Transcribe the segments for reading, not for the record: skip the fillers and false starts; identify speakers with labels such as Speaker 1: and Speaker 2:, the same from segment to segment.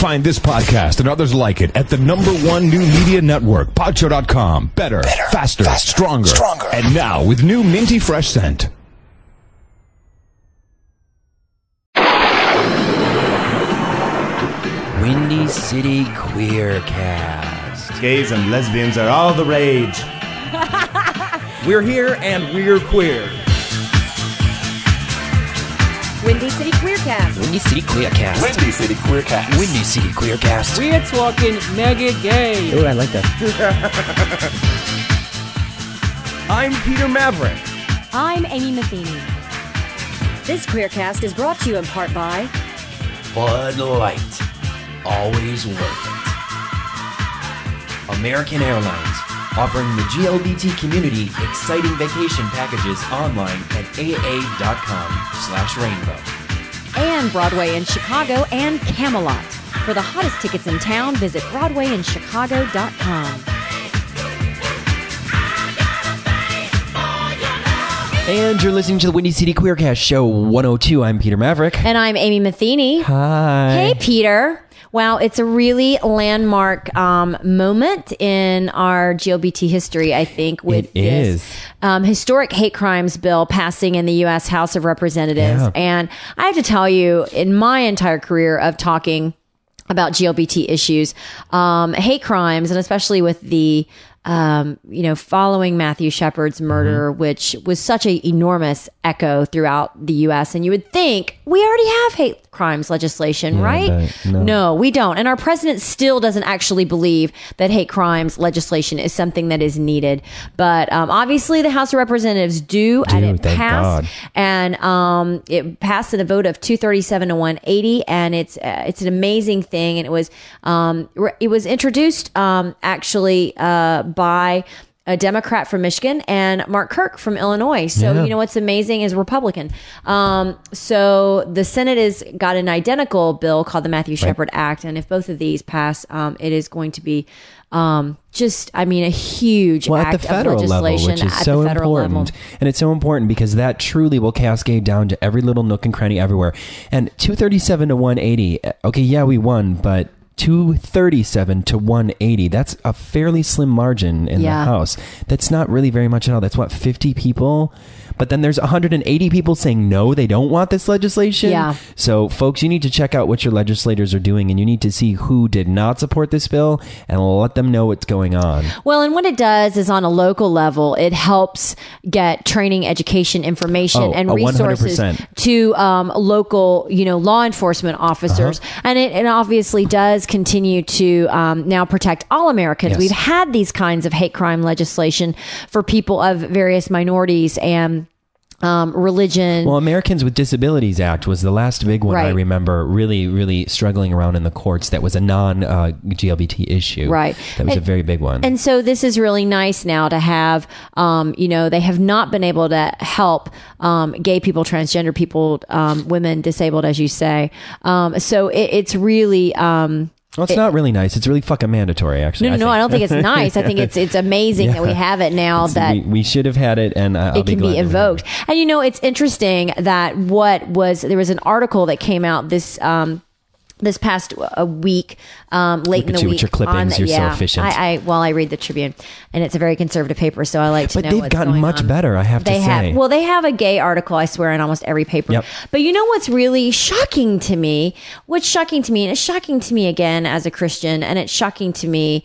Speaker 1: Find this podcast and others like it at the #1 new media network, Podshow.com. Better, faster, stronger. And now with new minty fresh scent.
Speaker 2: Windy City Queercast.
Speaker 3: Gays and lesbians are all the rage.
Speaker 4: We're here and we're queer.
Speaker 5: Windy City Queercast.
Speaker 2: Windy City Queercast.
Speaker 3: Windy City Queercast.
Speaker 2: Windy City Queercast.
Speaker 6: We're talking mega gay.
Speaker 2: Oh, I like that.
Speaker 4: I'm Peter Maverick.
Speaker 5: I'm Amy Matheny. This Queercast is brought to you in part by
Speaker 2: Bud Light. Always worth it. American Airlines, offering the GLBT community exciting vacation packages online at aa.com/rainbow.
Speaker 5: and Broadway in Chicago and Camelot. For the hottest tickets in town, visit BroadwayInChicago.com.
Speaker 2: And you're listening to the Windy City Queercast Show 102. I'm Peter Maverick.
Speaker 5: And I'm Amy Matheny.
Speaker 2: Hi.
Speaker 5: Hey, Peter. Wow, it's a really landmark moment in our GLBT history, I think, with this historic hate crimes bill passing in the U.S. House of Representatives.
Speaker 2: Yeah.
Speaker 5: And I have to tell you, in my entire career of talking about GLBT issues, hate crimes, and especially with the following Matthew Shepard's murder, which was such an enormous echo throughout the U.S. And you would think we already have hate crimes legislation, right? No, we don't. And our president still doesn't actually believe that hate crimes legislation is something that is needed. But obviously the House of Representatives do and it passed. And it passed in a vote of 237 to 180. And it's an amazing thing. And it was introduced actually by a Democrat from Michigan and Mark Kirk from Illinois. So, you know, what's amazing is Republican. So the Senate has got an identical bill called the Matthew Shepard Act. And if both of these pass, it is going to be a huge act of legislation
Speaker 2: level, which is
Speaker 5: at
Speaker 2: so
Speaker 5: the federal
Speaker 2: important.
Speaker 5: level.
Speaker 2: And it's so important because that truly will cascade down to every little nook and cranny everywhere. And 237 to 180, okay, yeah, we won, but 237 to 180. That's a fairly slim margin in the House. That's not really very much at all. That's 50 people. But then there's 180 people saying no, they don't want this legislation.
Speaker 5: Yeah.
Speaker 2: So folks, you need to check out what your legislators are doing, and you need to see who did not support this bill and let them know what's going on.
Speaker 5: Well, and what it does is on a local level, it helps get training, education, information, and resources
Speaker 2: 100%.
Speaker 5: to local, law enforcement officers. And it obviously does continue to now protect all Americans.
Speaker 2: Yes.
Speaker 5: We've had these kinds of hate crime legislation for people of various minorities and religion.
Speaker 2: Well, Americans with Disabilities Act was the last big one I remember really, really struggling around in the courts. That was a non-GLBT issue. Right. That was a very big one.
Speaker 5: And so this is really nice now to have, they have not been able to help gay people, transgender people, women, disabled, as you say. So it's really...
Speaker 2: well, it's not really nice. It's really fucking mandatory, actually.
Speaker 5: No, I don't think it's nice. I think it's amazing that we have it now.
Speaker 2: We should have had it, and
Speaker 5: it can be invoked. And it's interesting that there was an article that came out this past week, late in the week.
Speaker 2: With your clippings, you're so efficient.
Speaker 5: I read the Tribune, and it's a very conservative paper, so I like to know what's going on.
Speaker 2: But they've gotten much better, I have to say.
Speaker 5: They have a gay article, I swear, in almost every paper.
Speaker 2: Yep.
Speaker 5: But you know what's really shocking to me? What's shocking to me, and it's shocking to me again as a Christian, and it's shocking to me,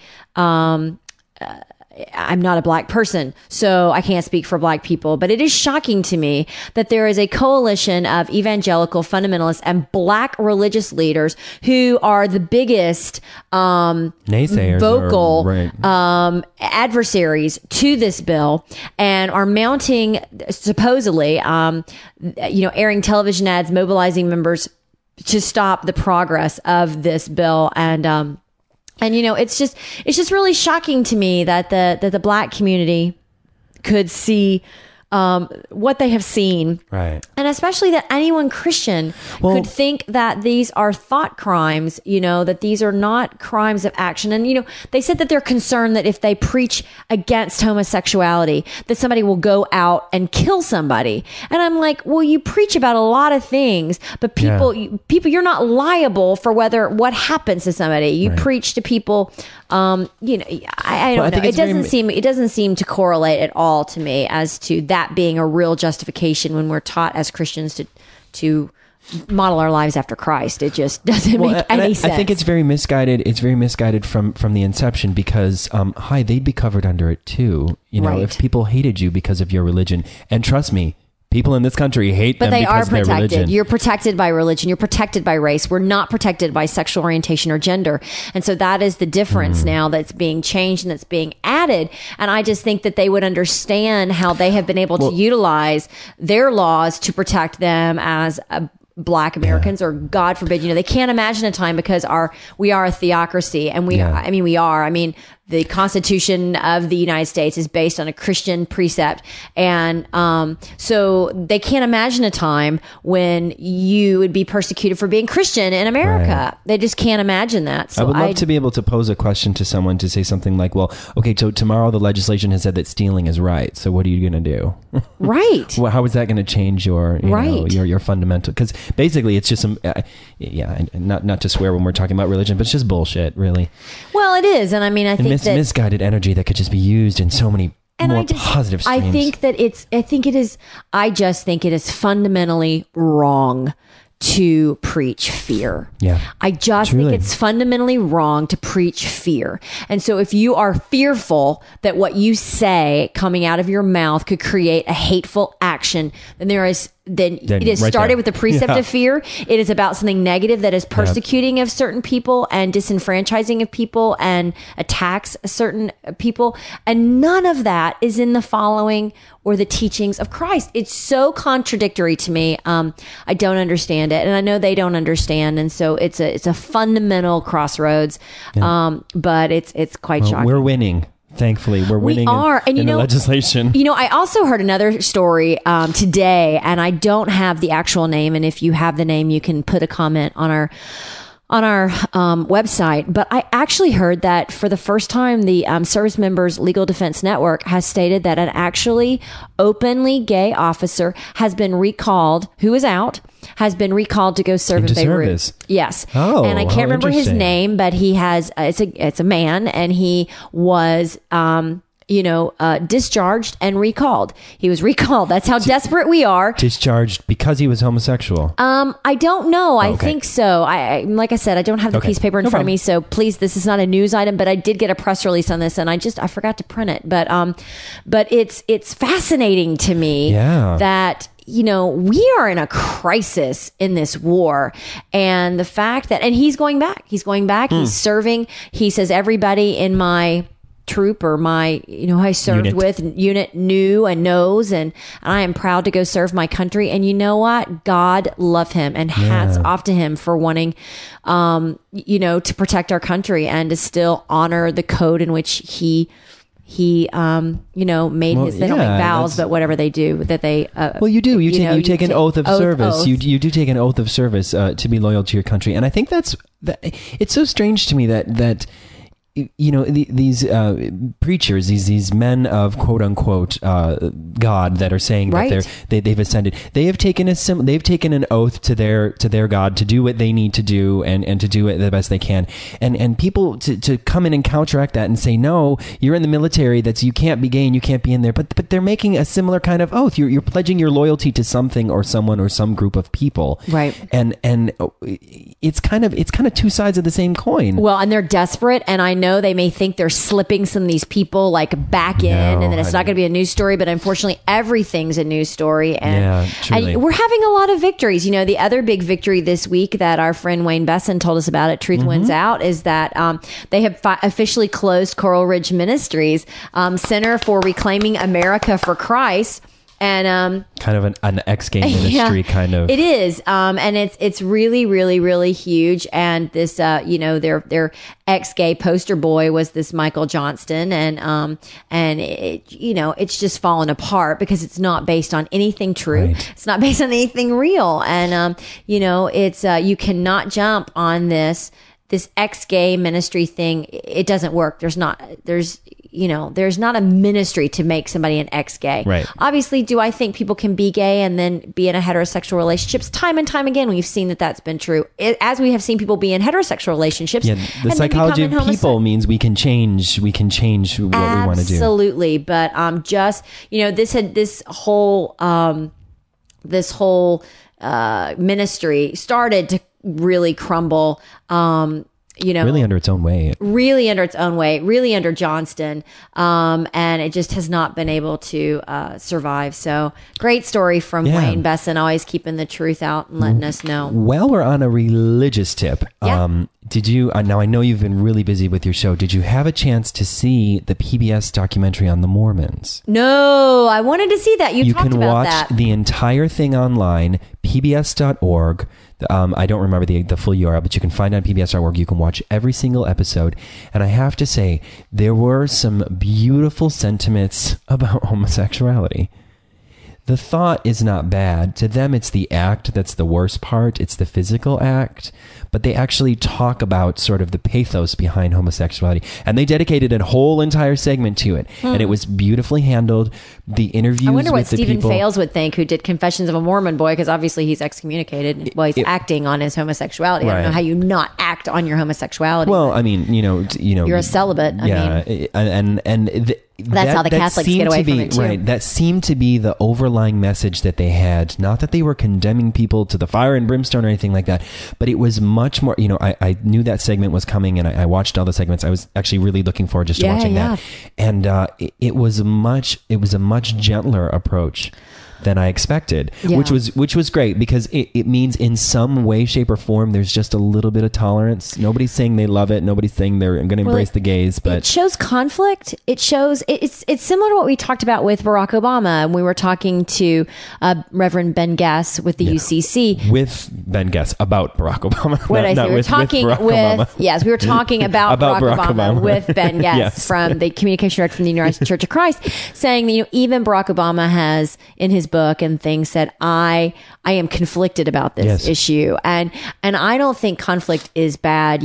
Speaker 5: I'm not a black person, so I can't speak for black people, but it is shocking to me that there is a coalition of evangelical fundamentalists and black religious leaders who are the biggest
Speaker 2: naysayers,
Speaker 5: vocal adversaries to this bill and are mounting, supposedly, airing television ads, mobilizing members to stop the progress of this bill. And it's just really shocking to me that the black community could see what they have seen,
Speaker 2: right,
Speaker 5: And especially that anyone Christian could think that these are thought crimes, that these are not crimes of action. And, they said that they're concerned that if they preach against homosexuality, that somebody will go out and kill somebody. And I'm like, well, you preach about a lot of things, but people, you're not liable for what happens to somebody. You preach to people, I don't know. It doesn't seem to correlate at all to me as to that being a real justification when we're taught as Christians to model our lives after Christ. It just doesn't make any sense.
Speaker 2: I think it's very misguided. It's very misguided from the inception because, they'd be covered under it too. If people hated you because of your religion, and trust me, people in this country hate them because of their religion. But they are protected. You're protected
Speaker 5: by religion. You're protected by race. We're not protected by sexual orientation or gender. And so that is the difference now that's being changed and that's being added. And I just think that they would understand how they have been able to utilize their laws to protect them as Black Americans, or God forbid, they can't imagine a time because we are a theocracy, and we are. The Constitution of the United States is based on a Christian precept. And so they can't imagine a time when you would be persecuted for being Christian in America. Right. They just can't imagine that. So
Speaker 2: I would love to be able to pose a question to someone to say something like, well, okay, so tomorrow the legislation has said that stealing is right. So what are you going to do?
Speaker 5: Right.
Speaker 2: Well, how is that going to change your fundamental? Because basically it's just not to swear when we're talking about religion, but it's just bullshit, really.
Speaker 5: Well, it is. And I think
Speaker 2: misguided energy that could just be used in so many positive streams.
Speaker 5: I just think it is fundamentally wrong to preach fear.
Speaker 2: Yeah.
Speaker 5: I just think it's fundamentally wrong to preach fear. And so if you are fearful that what you say coming out of your mouth could create a hateful action, then it is started with the precept of fear. It is about something negative that is persecuting of certain people and disenfranchising of people and attacks certain people. And none of that is in the following or the teachings of Christ. It's so contradictory to me. I don't understand it. And I know they don't understand. And so it's a fundamental crossroads. But it's quite shocking.
Speaker 2: We're winning. Thankfully, we're winning in the legislation.
Speaker 5: I also heard another story today, and I don't have the actual name. And if you have the name, you can put a comment on our website. But I actually heard that for the first time, the Service Members Legal Defense Network has stated that an actually openly gay officer has been recalled, who is out, has been recalled to go serve in Beirut. Yes.
Speaker 2: Oh,
Speaker 5: and I can't remember his name, but he has, it's a man, and he was, discharged and recalled. He was recalled. That's how desperate we are.
Speaker 2: Discharged because he was homosexual.
Speaker 5: I don't know. I think so. I like I said, I don't have the piece of paper in front of me. So please, this is not a news item, but I did get a press release on this, and I forgot to print it. But it's fascinating to me that, we are in a crisis in this war. And the fact that, and he's going back, he's serving. He says, everybody in my troop or my, I served with unit knew and knows, and I am proud to go serve my country. And you know what? God love him, and hats off to him for wanting, to protect our country and to still honor the code in which he made his, they don't make vows, but whatever they do, that they,
Speaker 2: you do, you take an oath of service. You do take an oath of service, to be loyal to your country. And I think it's so strange to me that these preachers, these men of quote unquote God that are saying that they've ascended. They have taken an oath to their God to do what they need to do and to do it the best they can. And people to come in and counteract that and say, no, you're in the military. You can't be gay and you can't be in there. But they're making a similar kind of oath. You're pledging your loyalty to something or someone or some group of people.
Speaker 5: Right.
Speaker 2: And it's kind of two sides of the same coin.
Speaker 5: Well, and they're desperate, and I know they may think they're slipping some of these people back in, and then it's not going to be a news story, but unfortunately everything's a news story. And we're having a lot of victories. The other big victory this week that our friend Wayne Besson told us about at Truth Wins Out is that they have officially closed Coral Ridge Ministries Center for Reclaiming America for Christ. And
Speaker 2: kind of an X-gay ministry kind of.
Speaker 5: It is, and it's really, really, really huge. And this, their ex-gay poster boy was this Michael Johnston, and it, it's just fallen apart because it's not based on anything true.
Speaker 2: Right.
Speaker 5: It's not based on anything real, and it's you cannot jump on this ex-gay ministry thing. It doesn't work. There's not a ministry to make somebody an ex-gay.
Speaker 2: Right.
Speaker 5: Obviously, do I think people can be gay and then be in a heterosexual relationships? Time and time again, we've seen that that's been true. As we have seen people be in heterosexual relationships.
Speaker 2: Yeah, the psychology of people means we can change what we want to do.
Speaker 5: Absolutely. But this whole ministry started to really crumble,
Speaker 2: really under its own weight.
Speaker 5: Really under Johnston. And it just has not been able to survive. So great story from Wayne Besson, always keeping the truth out and letting us know.
Speaker 2: Well, we're on a religious tip.
Speaker 5: Yeah.
Speaker 2: Did you, now I know you've been really busy with your show. Did you have a chance to see the PBS documentary on the Mormons?
Speaker 5: No, I wanted to see that. You talked
Speaker 2: can
Speaker 5: about
Speaker 2: watch
Speaker 5: that.
Speaker 2: the entire thing online, pbs.org. I don't remember the full URL, but you can find it on pbs.org. You can watch every single episode. And I have to say, there were some beautiful sentiments about homosexuality. The thought is not bad. To them, it's the act that's the worst part. It's the physical act. But they actually talk about sort of the pathos behind homosexuality. And they dedicated a whole entire segment to it. And it was beautifully handled. The interviews
Speaker 5: I wonder what
Speaker 2: with the
Speaker 5: Stephen
Speaker 2: people,
Speaker 5: Fales would think, who did Confessions of a Mormon Boy, because obviously he's excommunicated. Well, he's acting on his homosexuality. I don't know how you not act on your homosexuality.
Speaker 2: Well, I mean,
Speaker 5: you're a celibate. That's how the Catholics get away from it too.
Speaker 2: Right. That seemed to be the overlying message that they had. Not that they were condemning people to the fire and brimstone or anything like that, but it was much more, I knew that segment was coming, and I watched all the segments. I was actually really looking forward just to watching that. And it was a much gentler approach than I expected, which was great, because it means in some way, shape, or form there's just a little bit of tolerance. Nobody's saying they love it. Nobody's saying they're going to embrace the gays, but
Speaker 5: it shows conflict. It shows it's similar to what we talked about with Barack Obama, and we were talking to Reverend Ben Guess with the UCC.
Speaker 2: With Ben Guess about Barack Obama.
Speaker 5: What I say? We were talking with yes, we were talking about Barack Obama with Ben Guess from the communication director from the United Church of Christ, saying that even Barack Obama has in his book and things said, I am conflicted about this issue, and I don't think conflict is bad.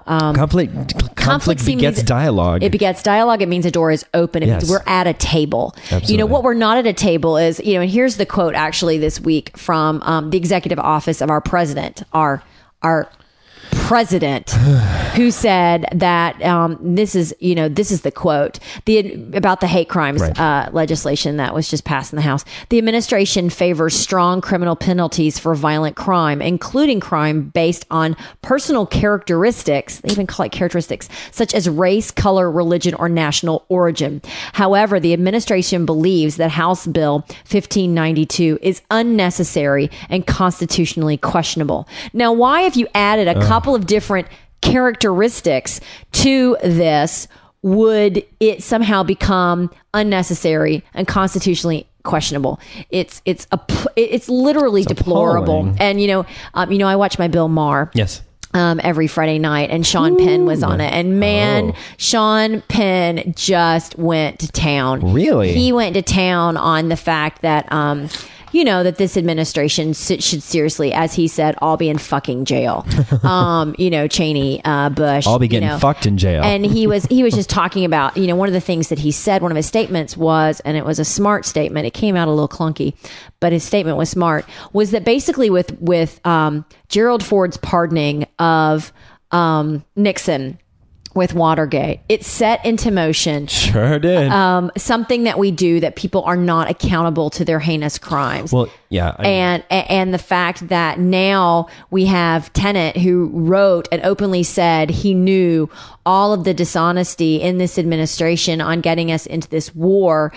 Speaker 2: Conflict begets dialogue.
Speaker 5: It begets dialogue. It means a door is open. It means we're at a table.
Speaker 2: Absolutely.
Speaker 5: What we're not at a table is, and here's the quote actually this week from the executive office of our president, our president, who said that this is the quote about the hate crimes legislation that was just passed in the House. The administration favors strong criminal penalties for violent crime, including crime based on personal characteristics. They even call it characteristics such as race, color, religion, or national origin. However, the administration believes that House Bill 1592 is unnecessary and constitutionally questionable. Now, why, if you added a couple of different characteristics to this, would it somehow become unnecessary and constitutionally questionable? It's literally deplorable.
Speaker 2: Appalling.
Speaker 5: And I watch my Bill Maher.
Speaker 2: Yes.
Speaker 5: Every Friday night, and Sean Penn was on it, and man, Sean Penn just went to town.
Speaker 2: Really?
Speaker 5: He went to town on the fact that that this administration should seriously, as he said, all be in fucking jail. Cheney, Bush,
Speaker 2: all be getting fucked in jail.
Speaker 5: And he was just talking about, one of the things that he said, one of his statements was, and it was a smart statement. It came out a little clunky, but his statement was smart, was that basically with Gerald Ford's pardoning of Nixon with Watergate, it set into motion.
Speaker 2: Sure did.
Speaker 5: Something that we do, that people are not accountable to their heinous crimes.
Speaker 2: Well, yeah.
Speaker 5: And the fact that now we have Tenet, who wrote and openly said he knew all of the dishonesty in this administration on getting us into this war,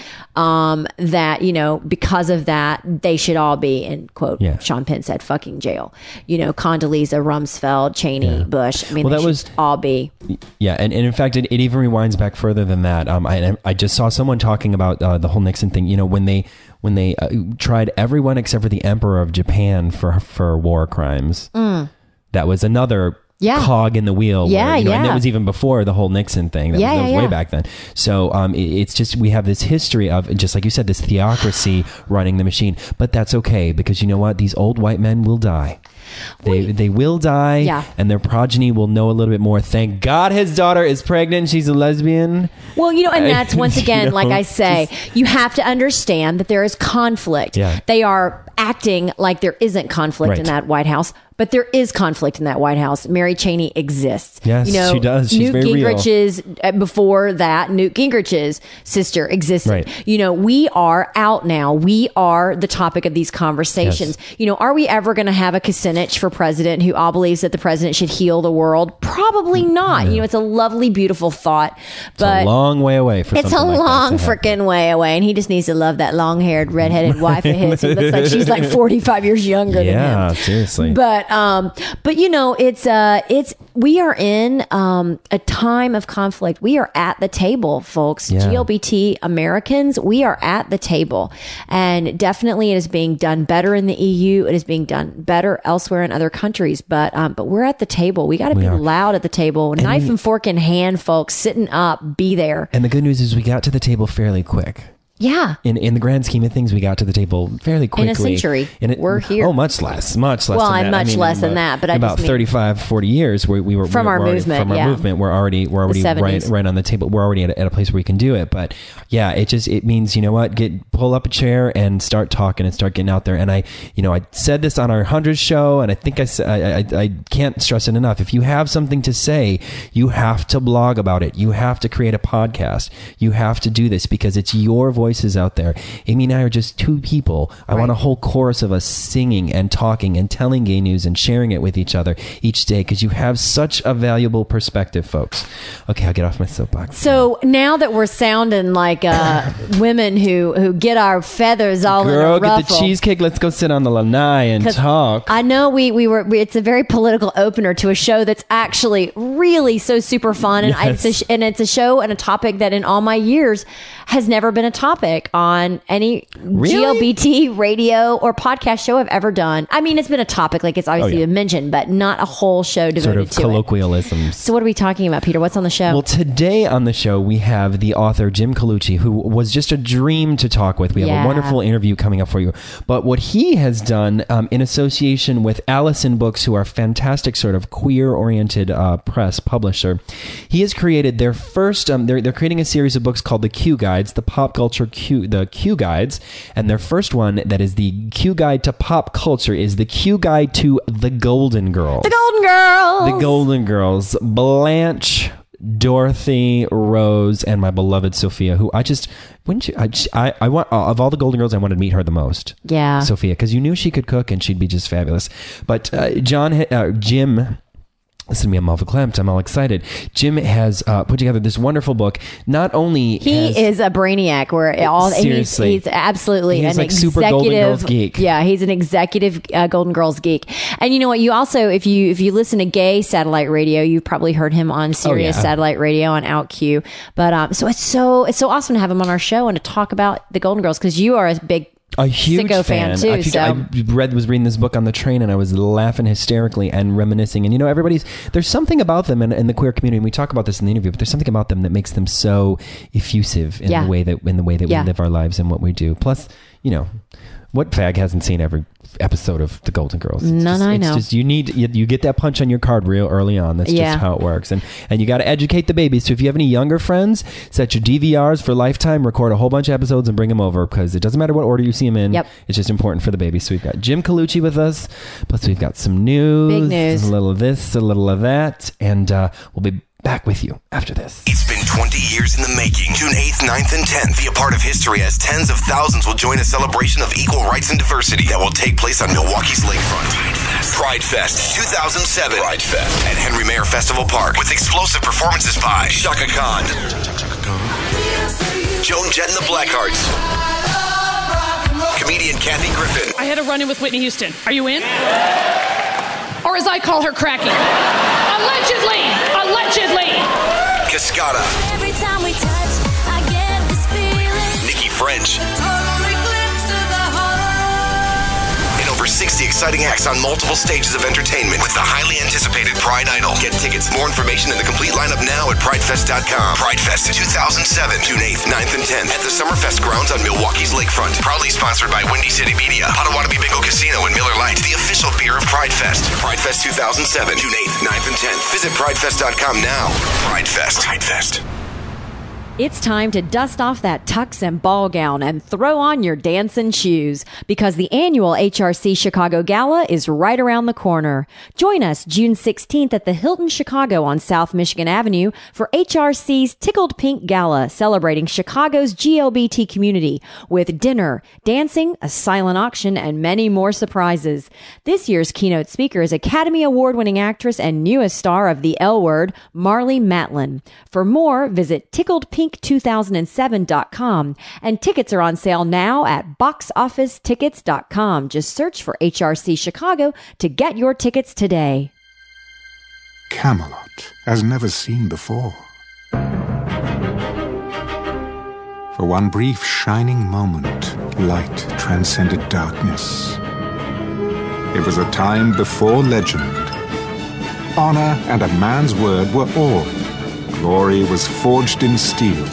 Speaker 5: that, because of that, they should all be, in quote, Sean Penn said, fucking jail. Condoleezza, Rumsfeld, Cheney, Bush. I mean, they should all be.
Speaker 2: Yeah. And in fact, it even rewinds back further than that. I just saw someone talking about the whole Nixon thing, when they tried everyone except for the Emperor of Japan for war crimes. That was another cog in the wheel.
Speaker 5: Yeah,
Speaker 2: And that was even before the whole Nixon thing. That was way back then. So it's just, we have this history of, just like you said, this theocracy running the machine. But that's okay, because you know what? These old white men will die. They will die, and their progeny will know a little bit more. Thank God his daughter is pregnant. She's a lesbian.
Speaker 5: Well, and that's once again, like I say, you have to understand that there is conflict.
Speaker 2: Yeah.
Speaker 5: They are acting like there isn't conflict in that White House, but there is conflict in that White House. Mary Cheney exists.
Speaker 2: Yes, she does. She's very real.
Speaker 5: Before that, Newt Gingrich's sister existed.
Speaker 2: Right.
Speaker 5: We are out now. We are the topic of these conversations.
Speaker 2: Yes.
Speaker 5: Are we ever going to have a Kucinich for president who all believes that the president should heal the world? Probably not.
Speaker 2: Yeah.
Speaker 5: It's a lovely, beautiful thought, but
Speaker 2: it's a long way away for
Speaker 5: it's a
Speaker 2: something like
Speaker 5: long
Speaker 2: that to happen.
Speaker 5: freaking way away, and he just needs to love that long-haired, redheaded wife of his who looks like she's like 45 years younger than him.
Speaker 2: Yeah, seriously.
Speaker 5: But it's we are in a time of conflict. We are at the table, folks.
Speaker 2: Yeah.
Speaker 5: GLBT Americans, we are at the table, and definitely it is being done better in the EU. It is being done better elsewhere in other countries. But we're at the table. We got to be loud at the table, knife and fork in hand, folks. Sitting up, be there.
Speaker 2: And the good news is we got to the table fairly quick.
Speaker 5: Yeah.
Speaker 2: In the grand scheme of things, we got to the table fairly quickly.
Speaker 5: In a century. We're here.
Speaker 2: Oh, much less.
Speaker 5: Well,
Speaker 2: than that.
Speaker 5: and much less than that. But
Speaker 2: about 35, 40 years, we were
Speaker 5: from our movement.
Speaker 2: We're already right on the table. We're already at a place where we can do it. But yeah, it means, you know what? Pull up a chair and start talking and start getting out there. And I said this on our 100th show, and I think I can't stress it enough. If you have something to say, you have to blog about it. You have to create a podcast. You have to do this because it's your voices out there. Amy and I are just two people. I want a whole chorus of us singing and talking and telling gay news and sharing it with each other each day, because you have such a valuable perspective, folks. Okay, I'll get off my soapbox.
Speaker 5: So now that we're sounding like women who get our feathers all in a ruffle.
Speaker 2: Girl, get the cheesecake. Let's go sit on the lanai and talk.
Speaker 5: I know we were. It's a very political opener to a show that's actually really so super fun, and it's a show and a topic that in all my years has never been a topic on any GLBT radio or podcast show I've ever done. I mean, it's been a topic, like it's obviously been mentioned, but not a whole show devoted to
Speaker 2: colloquialisms.
Speaker 5: So what are we talking about, Peter? What's on the show?
Speaker 2: Well, today on the show, we have the author, Jim Colucci, who was just a dream to talk with. We have a wonderful interview coming up for you. But what he has done in association with Allison Books, who are fantastic sort of queer-oriented press publisher, he has created their first, they're creating a series of books called the Q Guides, the pop culture the Q Guides, and their first one, that is the Q Guide to Pop Culture, is the Q Guide to the Golden Girls.
Speaker 5: The Golden Girls!
Speaker 2: The Golden Girls. Blanche, Dorothy, Rose, and my beloved Sophia, who I want, of all the Golden Girls, I wanted to meet her the most.
Speaker 5: Yeah.
Speaker 2: Sophia, because you knew she could cook and she'd be just fabulous. But Jim... Listen to me, I'm all verklempt. I'm all excited. Jim has put together this wonderful book. Not only
Speaker 5: he is a brainiac, where he's absolutely
Speaker 2: he's
Speaker 5: an
Speaker 2: like
Speaker 5: executive
Speaker 2: super Golden Girls geek.
Speaker 5: Yeah, he's an executive Golden Girls geek. And you know what? You also, if you listen to gay satellite radio, you've probably heard him on Sirius satellite radio on OutQ. But so it's so awesome to have him on our show and to talk about the Golden Girls, because you are a huge
Speaker 2: Sicko
Speaker 5: fan too.
Speaker 2: I was reading this book on the train, and I was laughing hysterically and reminiscing. And there's something about them in the queer community. And we talk about this in the interview, but there's something about them that makes them so effusive in the way that we live our lives and what we do. Plus, what fag hasn't seen every episode of the Golden Girls? It's just you get that punch on your card real early on. That's just how it works. And you got to educate the babies. So if you have any younger friends, set your DVRs for Lifetime, record a whole bunch of episodes and bring them over, because it doesn't matter what order you see them in. Yep. It's just important for the babies. So we've got Jim Colucci with us. Plus we've got some news.
Speaker 5: Big news.
Speaker 2: A little of this, a little of that. And we'll be back with you after this.
Speaker 7: It's been 20 years in the making. June 8th, 9th, and 10th. Be a part of history as tens of thousands will join a celebration of equal rights and diversity that will take place on Milwaukee's lakefront. Pride Fest 2007. Pride Fest at Henry Mayer Festival Park, with explosive performances by Shaka Khan, Joan Jett and the Blackhearts, comedian Kathy Griffin.
Speaker 8: I had a run-in with Whitney Houston. Are you in? Or as I call her, cracking. Allegedly!
Speaker 7: Cascada.
Speaker 9: Every time we touch, I get this feeling.
Speaker 7: Nikki French.
Speaker 9: Total eclipse of
Speaker 7: 60 exciting acts on multiple stages of entertainment with the highly anticipated Pride Idol. Get tickets, more information, and the complete lineup now at PrideFest.com. PrideFest 2007, June 8th, 9th, and 10th at the Summerfest grounds on Milwaukee's Lakefront. Proudly sponsored by Windy City Media, Potawatomi Bingo Casino, and Miller Lite, the official beer of PrideFest. PrideFest 2007, June 8th, 9th, and 10th. Visit PrideFest.com now. PrideFest. PrideFest.
Speaker 5: It's time to dust off that tux and ball gown and throw on your dancing shoes because the annual HRC Chicago Gala is right around the corner. Join us June 16th at the Hilton Chicago on South Michigan Avenue for HRC's Tickled Pink Gala, celebrating Chicago's GLBT community with dinner, dancing, a silent auction, and many more surprises. This year's keynote speaker is Academy Award-winning actress and newest star of The L Word, Marlee Matlin. For more, visit TickledPink2007.com, and tickets are on sale now at boxofficetickets.com. Just search for HRC Chicago to get your tickets today.
Speaker 9: Camelot as never seen before. For one brief shining moment, light transcended darkness. It was a time before legend. Honor and a man's word were all. Glory was forged in steel.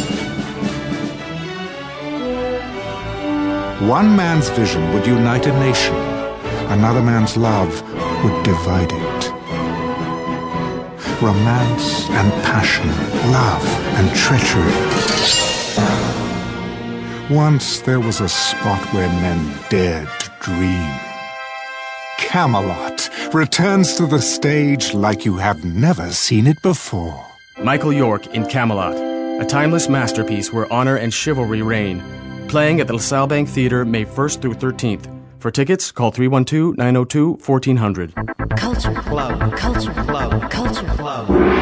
Speaker 9: One man's vision would unite a nation. Another man's love would divide it. Romance and passion, love and treachery. Once there was a spot where men dared to dream. Camelot returns to the stage like you have never seen it before.
Speaker 10: Michael York in Camelot, a timeless masterpiece where honor and chivalry reign. Playing at the LaSalle Bank Theater May 1st through 13th. For tickets, call 312-902-1400.
Speaker 11: Culture Club, Culture Club, Culture Club.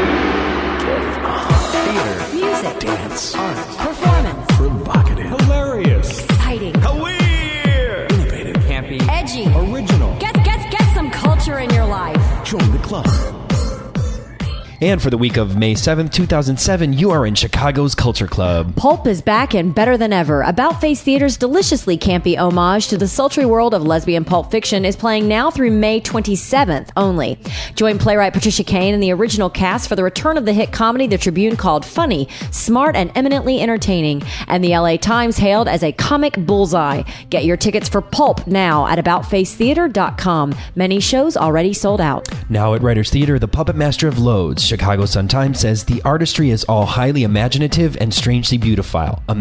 Speaker 12: Theater,
Speaker 11: music,
Speaker 12: dance,
Speaker 11: art, performance,
Speaker 12: provocative, hilarious,
Speaker 11: exciting,
Speaker 12: weird, innovative,
Speaker 11: campy, edgy,
Speaker 12: original.
Speaker 11: Get some culture in your life.
Speaker 12: Join the club.
Speaker 2: And for the week of May 7th, 2007, you are in Chicago's Culture Club.
Speaker 5: Pulp is back and better than ever. About Face Theater's deliciously campy homage to the sultry world of lesbian pulp fiction is playing now through May 27th only. Join playwright Patricia Kane and the original cast for the return of the hit comedy The Tribune called funny, smart, and eminently entertaining, and the LA Times hailed as a comic bullseye. Get your tickets for Pulp now at aboutfacetheater.com. Many shows already sold out.
Speaker 2: Now at Writers Theater, The Puppet Master of Loads. Chicago Sun-Times says the artistry is all highly imaginative and strangely beautiful. A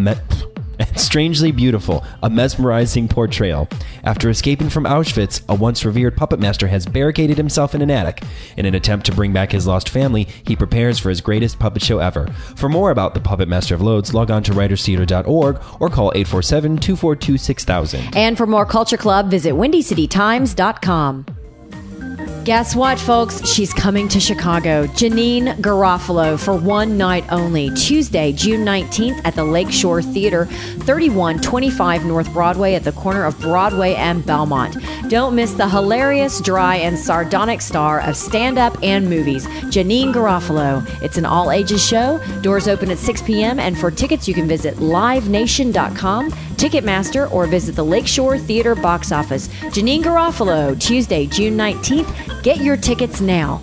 Speaker 2: mesmerizing portrayal. After escaping from Auschwitz, a once revered puppet master has barricaded himself in an attic. In an attempt to bring back his lost family, he prepares for his greatest puppet show ever. For more about the Puppet Master of Loads, log on to writerstheater.org or call 847-242-6000.
Speaker 5: And for more Culture Club, visit windycitytimes.com. Guess what, folks? She's coming to Chicago. Janine Garofalo for one night only. Tuesday, June 19th at the Lakeshore Theater, 3125 North Broadway at the corner of Broadway and Belmont. Don't miss the hilarious, dry, and sardonic star of stand-up and movies, Janine Garofalo. It's an all-ages show. Doors open at 6 p.m. And for tickets, you can visit livenation.com, Ticketmaster, or visit the Lakeshore Theater box office. Janine Garofalo, Tuesday, June 19th. Get your tickets now.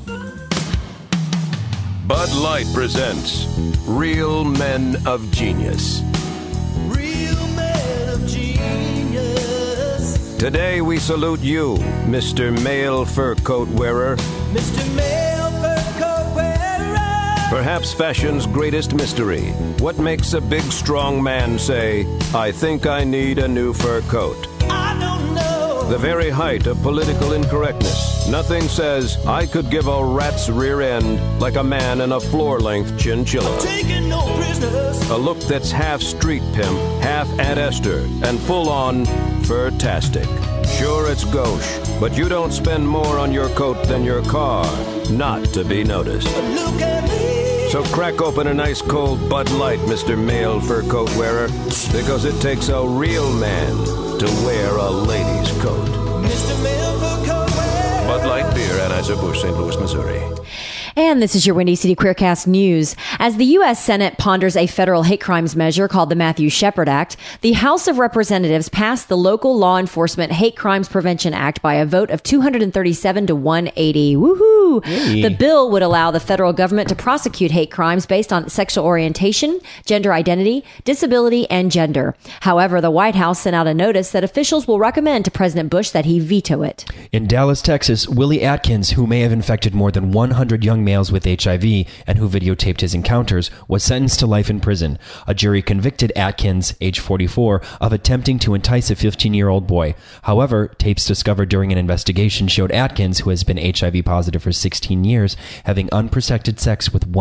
Speaker 13: Bud Light presents Real Men of Genius.
Speaker 14: Real Men of Genius.
Speaker 13: Today we salute you, Mr. Male Fur Coat Wearer.
Speaker 14: Mr. Male Fur Coat Wearer.
Speaker 13: Perhaps fashion's greatest mystery. What makes a big, strong man say, I think I need a new fur coat?
Speaker 14: I don't know.
Speaker 13: The very height of political incorrectness. Nothing says, I could give a rat's rear end like a man in a floor-length chinchilla.
Speaker 14: Taking no prisoners.
Speaker 13: A look that's half street pimp, half Aunt Esther, and full-on fur-tastic. Sure, it's gauche, but you don't spend more on your coat than your car, not to be noticed.
Speaker 14: Look at me.
Speaker 13: So crack open a nice cold Bud Light, Mr. Male Fur Coat Wearer, because it takes a real man to wear a lady's coat.
Speaker 14: Mr. Male Fur Coat Wearer.
Speaker 13: Bud Light Beer, Anheuser-Busch, St. Louis, Missouri.
Speaker 5: And this is your Windy City Queercast News. As the U.S. Senate ponders a federal hate crimes measure called the Matthew Shepard Act, the House of Representatives passed the Local Law Enforcement Hate Crimes Prevention Act by a vote of 237 to 180. Woohoo!
Speaker 2: Hey.
Speaker 5: The bill would allow the federal government to prosecute hate crimes based on sexual orientation, gender identity, disability, and gender. However, the White House sent out a notice that officials will recommend to President Bush that he veto it.
Speaker 2: In Dallas, Texas, Willie Atkins, who may have infected more than 100 young males with HIV and who videotaped his encounters, was sentenced to life in prison. A jury convicted Atkins, age 44, of attempting to entice a 15-year-old boy. However, tapes discovered during an investigation showed Atkins, who has been HIV positive for 16 years, having unprotected sex with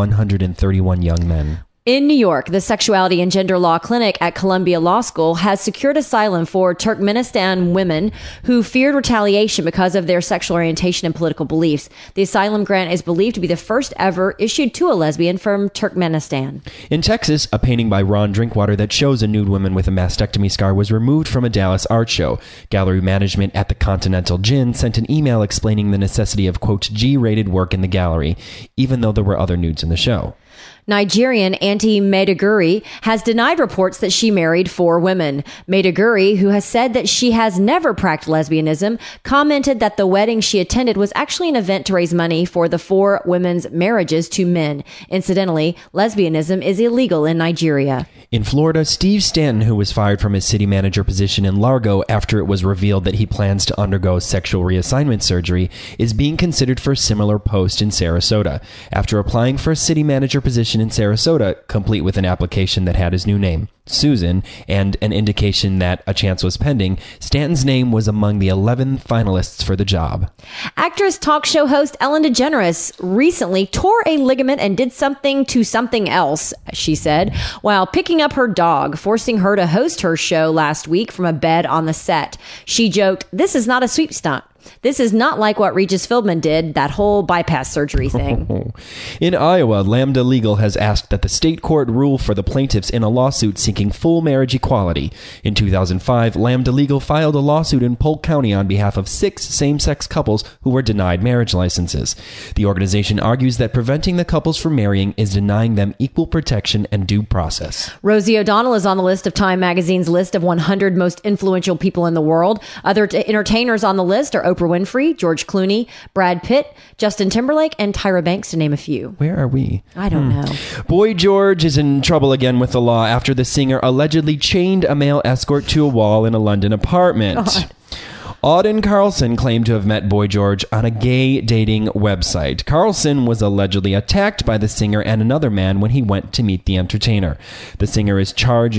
Speaker 2: 131 young men.
Speaker 5: In New York, the Sexuality and Gender Law Clinic at Columbia Law School has secured asylum for Turkmenistan women who feared retaliation because of their sexual orientation and political beliefs. The asylum grant is believed to be the first ever issued to a lesbian from Turkmenistan.
Speaker 2: In Texas, a painting by Ron Drinkwater that shows a nude woman with a mastectomy scar was removed from a Dallas art show. Gallery management at the Continental Gin sent an email explaining the necessity of, quote, G-rated work in the gallery, even though there were other nudes in the show.
Speaker 5: Nigerian Auntie Maiduguri has denied reports that she married 4 women. Maiduguri, who has said that she has never practiced lesbianism, commented that the wedding she attended was actually an event to raise money for the 4 women's marriages to men. Incidentally, lesbianism is illegal in Nigeria.
Speaker 2: In Florida, Steve Stanton, who was fired from his city manager position in Largo after it was revealed that he plans to undergo sexual reassignment surgery, is being considered for a similar post in Sarasota. After applying for a city manager position in Sarasota, complete with an application that had his new name, Susan, and an indication that a chance was pending, Stanton's name was among the 11 finalists for the job.
Speaker 5: Actress talk show host Ellen DeGeneres recently tore a ligament and did something to something else, she said, while picking up her dog, forcing her to host her show last week from a bed on the set. She joked, "This is not a sweep stunt. This is not like what Regis Philbin did, that whole bypass surgery thing."
Speaker 2: In Iowa, Lambda Legal has asked that the state court rule for the plaintiffs in a lawsuit seeking full marriage equality. In 2005, Lambda Legal filed a lawsuit in Polk County on behalf of 6 same-sex couples who were denied marriage licenses. The organization argues that preventing the couples from marrying is denying them equal protection and due process.
Speaker 5: Rosie O'Donnell is on the list of Time Magazine's list of 100 most influential people in the world. Other entertainers on the list are Oprah Winfrey, George Clooney, Brad Pitt, Justin Timberlake, and Tyra Banks, to name a few.
Speaker 2: Where are we?
Speaker 5: I don't know.
Speaker 2: Boy George is in trouble again with the law after the singer allegedly chained a male escort to a wall in a London apartment.
Speaker 5: God.
Speaker 2: Auden Carlson claimed to have met Boy George on a gay dating website. Carlson was allegedly attacked by the singer and another man when he went to meet the entertainer. The singer is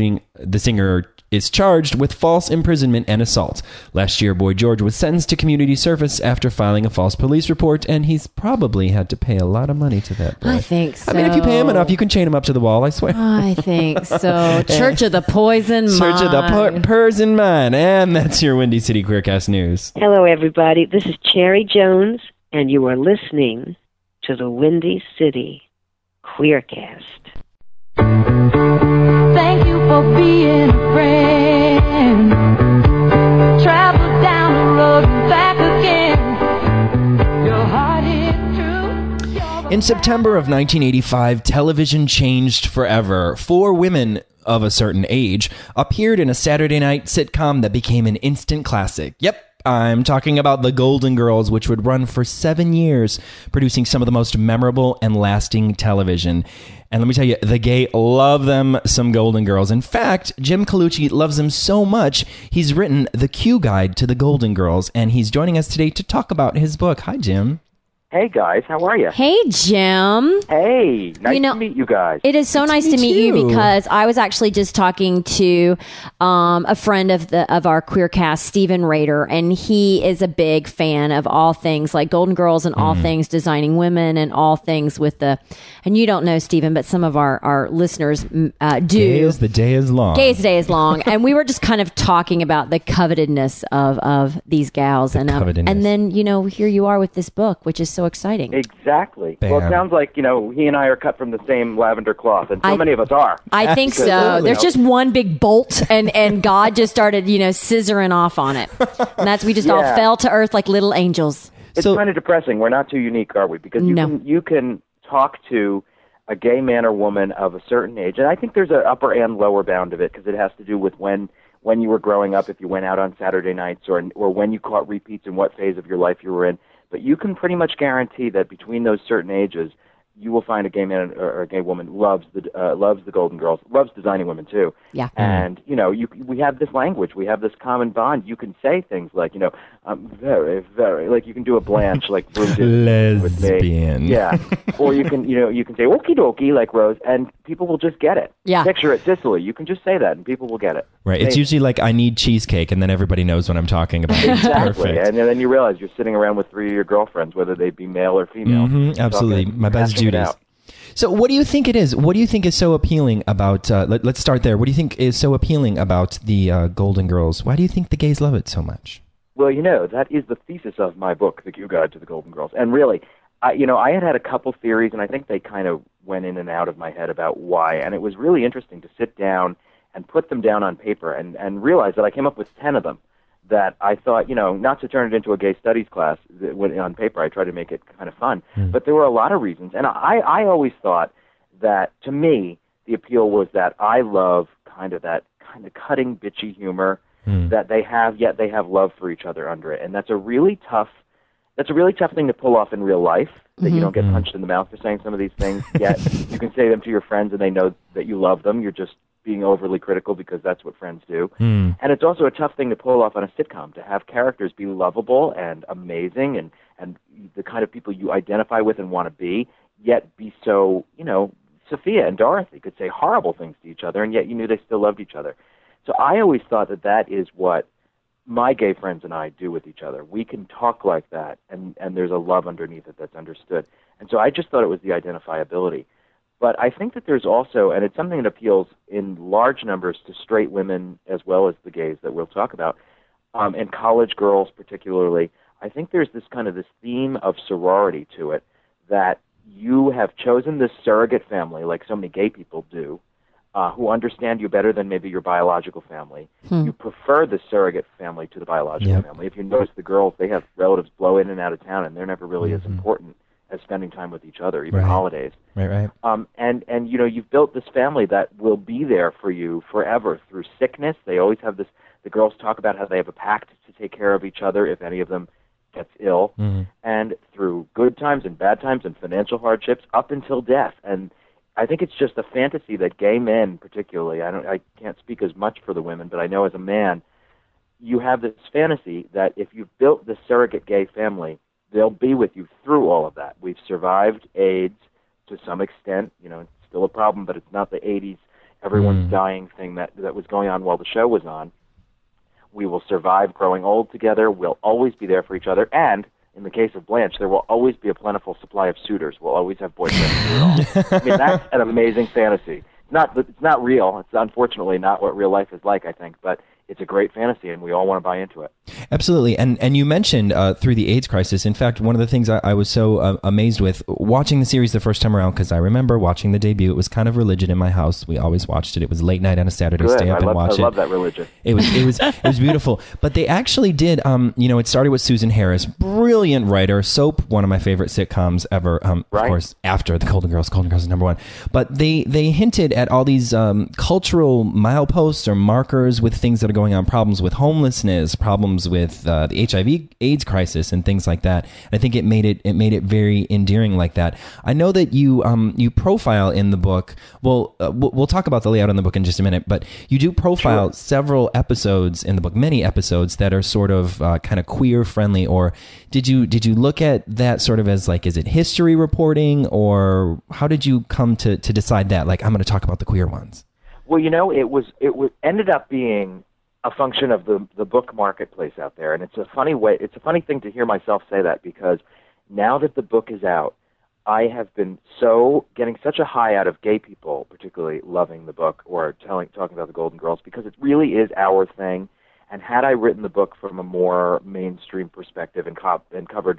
Speaker 2: charged with false imprisonment and assault. Last year, Boy George was sentenced to community service after filing a false police report, and he's probably had to pay a lot of money to that boy.
Speaker 5: I think so.
Speaker 2: I mean, if you pay him enough, you can chain him up to the wall, I swear.
Speaker 5: I think so. Church of the Poison Mind.
Speaker 2: Church of the Poison Mind. And that's your Windy City Queercast News.
Speaker 15: Hello, everybody. This is Cherry Jones, and you are listening to the Windy City Queercast.
Speaker 14: Thank you for being a friend. Travel down the road and back again. Your heart is true.
Speaker 2: In September of 1985, television changed forever. 4 women of a certain age appeared in a Saturday night sitcom that became an instant classic. Yep. I'm talking about The Golden Girls, which would run for 7 years, producing some of the most memorable and lasting television. And let me tell you, the gay love them some Golden Girls. In fact, Jim Colucci loves them so much, he's written the Q Guide to the Golden Girls, and he's joining us today to talk about his book. Hi, Jim.
Speaker 16: Hey, guys. How are you?
Speaker 5: Hey, Jim.
Speaker 16: Hey. Nice to meet you guys.
Speaker 5: It is so nice to meet you because I was actually just talking to a friend of our Queercast, Stephen Rader, and he is a big fan of all things like Golden Girls and all things designing women and all things with the... And you don't know, Stephen, but some of our listeners do.
Speaker 2: Gay as the day is long.
Speaker 5: Gay as the day is long. And we were just kind of talking about the covetedness of these gals. And then, here you are with this book, which is so exciting.
Speaker 16: Exactly.
Speaker 2: Bam.
Speaker 16: Well, it sounds like, he and I are cut from the same lavender cloth, and so many of us are.
Speaker 5: I think so. There's just one big bolt, and God just started, scissoring off on it. And we just all fell to earth like little angels.
Speaker 16: It's kind of depressing. We're not too unique, are we? Because you can talk to a gay man or woman of a certain age, and I think there's an upper and lower bound of it because it has to do with when you were growing up, if you went out on Saturday nights, or when you caught repeats in what phase of your life you were in. But you can pretty much guarantee that between those certain ages, you will find a gay man or a gay woman loves the Golden Girls, loves Designing Women too.
Speaker 5: Yeah.
Speaker 16: And we have this language, we have this common bond. You can say things like, I'm very, very, like you can do a Blanche like Rose did with me.
Speaker 2: Lesbian.
Speaker 16: Yeah. Or you can say okie dokie like Rose, and people will just get it.
Speaker 5: Yeah.
Speaker 16: Picture it, Sicily. You can just say that, and people will get it.
Speaker 2: Right. It's usually like, I need cheesecake, and then everybody knows what I'm talking about.
Speaker 16: Exactly.
Speaker 2: Perfect.
Speaker 16: And then you realize you're sitting around with 3 of your girlfriends, whether they be male or female.
Speaker 2: Absolutely. My best Judas. So what do you think it is? What do you think is so appealing about, let's start there. What do you think is so appealing about the Golden Girls? Why do you think the gays love it so much?
Speaker 16: Well, that is the thesis of my book, The Q Guide to the Golden Girls. And really, I had a couple theories, and I think they kind of went in and out of my head about why. And it was really interesting to sit down and put them down on paper and realize that I came up with 10 of them that I thought, not to turn it into a gay studies class on paper. I tried to make it kind of fun. But there were a lot of reasons. And I always thought that, to me, the appeal was that I love that kind of cutting, bitchy humor that they have, yet they have love for each other under it. And that's a really tough thing to pull off in real life, that you don't get punched in the mouth for saying some of these things, yet you can say them to your friends and they know that you love them. You're just being overly critical because that's what friends do. And it's also a tough thing to pull off on a sitcom, to have characters be lovable and amazing and the kind of people you identify with and want to be, yet be so, Sophia and Dorothy could say horrible things to each other, and yet you knew they still loved each other. So I always thought that is what my gay friends and I do with each other. We can talk like that, and there's a love underneath it that's understood. And so I just thought it was the identifiability. But I think that there's also, and it's something that appeals in large numbers to straight women as well as the gays that we'll talk about, and college girls particularly. I think there's this theme of sorority to it, that you have chosen this surrogate family, like so many gay people do, who understand you better than maybe your biological family. You prefer the surrogate family to the biological family. If you notice, the girls, they have relatives blow in and out of town, and they're never really as important as spending time with each other, even holidays.
Speaker 2: Right.
Speaker 16: And you've built this family that will be there for you forever through sickness. They always have this. The girls talk about how they have a pact to take care of each other if any of them gets ill, and through good times and bad times and financial hardships up until death. And I think it's just a fantasy that gay men, particularly, I can't speak as much for the women, but I know as a man, you have this fantasy that if you've built this surrogate gay family, they'll be with you through all of that. We've survived AIDS to some extent. It's still a problem, but it's not the 80s, everyone's dying thing that was going on while the show was on. We will survive growing old together. We'll always be there for each other. And in the case of Blanche, there will always be a plentiful supply of suitors. We'll always have boyfriends through it all. I mean, that's an amazing fantasy. It's not real. It's unfortunately not what real life is like, I think, but it's a great fantasy, and we all want to buy into it.
Speaker 2: Absolutely. And you mentioned through the AIDS crisis. In fact, one of the things I was so amazed with watching the series the first time around, because I remember watching the debut, it was kind of religion in my house. We always watched it. It was late night on a Saturday, stay up and watch it.
Speaker 16: I love that religion.
Speaker 2: It was beautiful. But they actually did, it started with Susan Harris, brilliant writer, Soap, one of my favorite sitcoms ever. Of course, after the Golden Girls is number one. But they hinted at all these cultural mileposts or markers with things that are going on, problems with homelessness, problems with the HIV/AIDS crisis, and things like that. And I think it made it very endearing like that. I know that you profile in the book. Well, we'll talk about the layout in the book in just a minute, but you do profile several episodes in the book, many episodes that are sort of kind of queer friendly. Or did you look at that sort of as like, is it history reporting, or how did you come to decide that? Like, I'm going to talk about the queer ones.
Speaker 16: Well, it ended up being a function of the book marketplace out there. And it's a funny thing to hear myself say that, because now that the book is out, I have been getting such a high out of gay people, particularly loving the book or talking about the Golden Girls, because it really is our thing. And had I written the book from a more mainstream perspective and covered,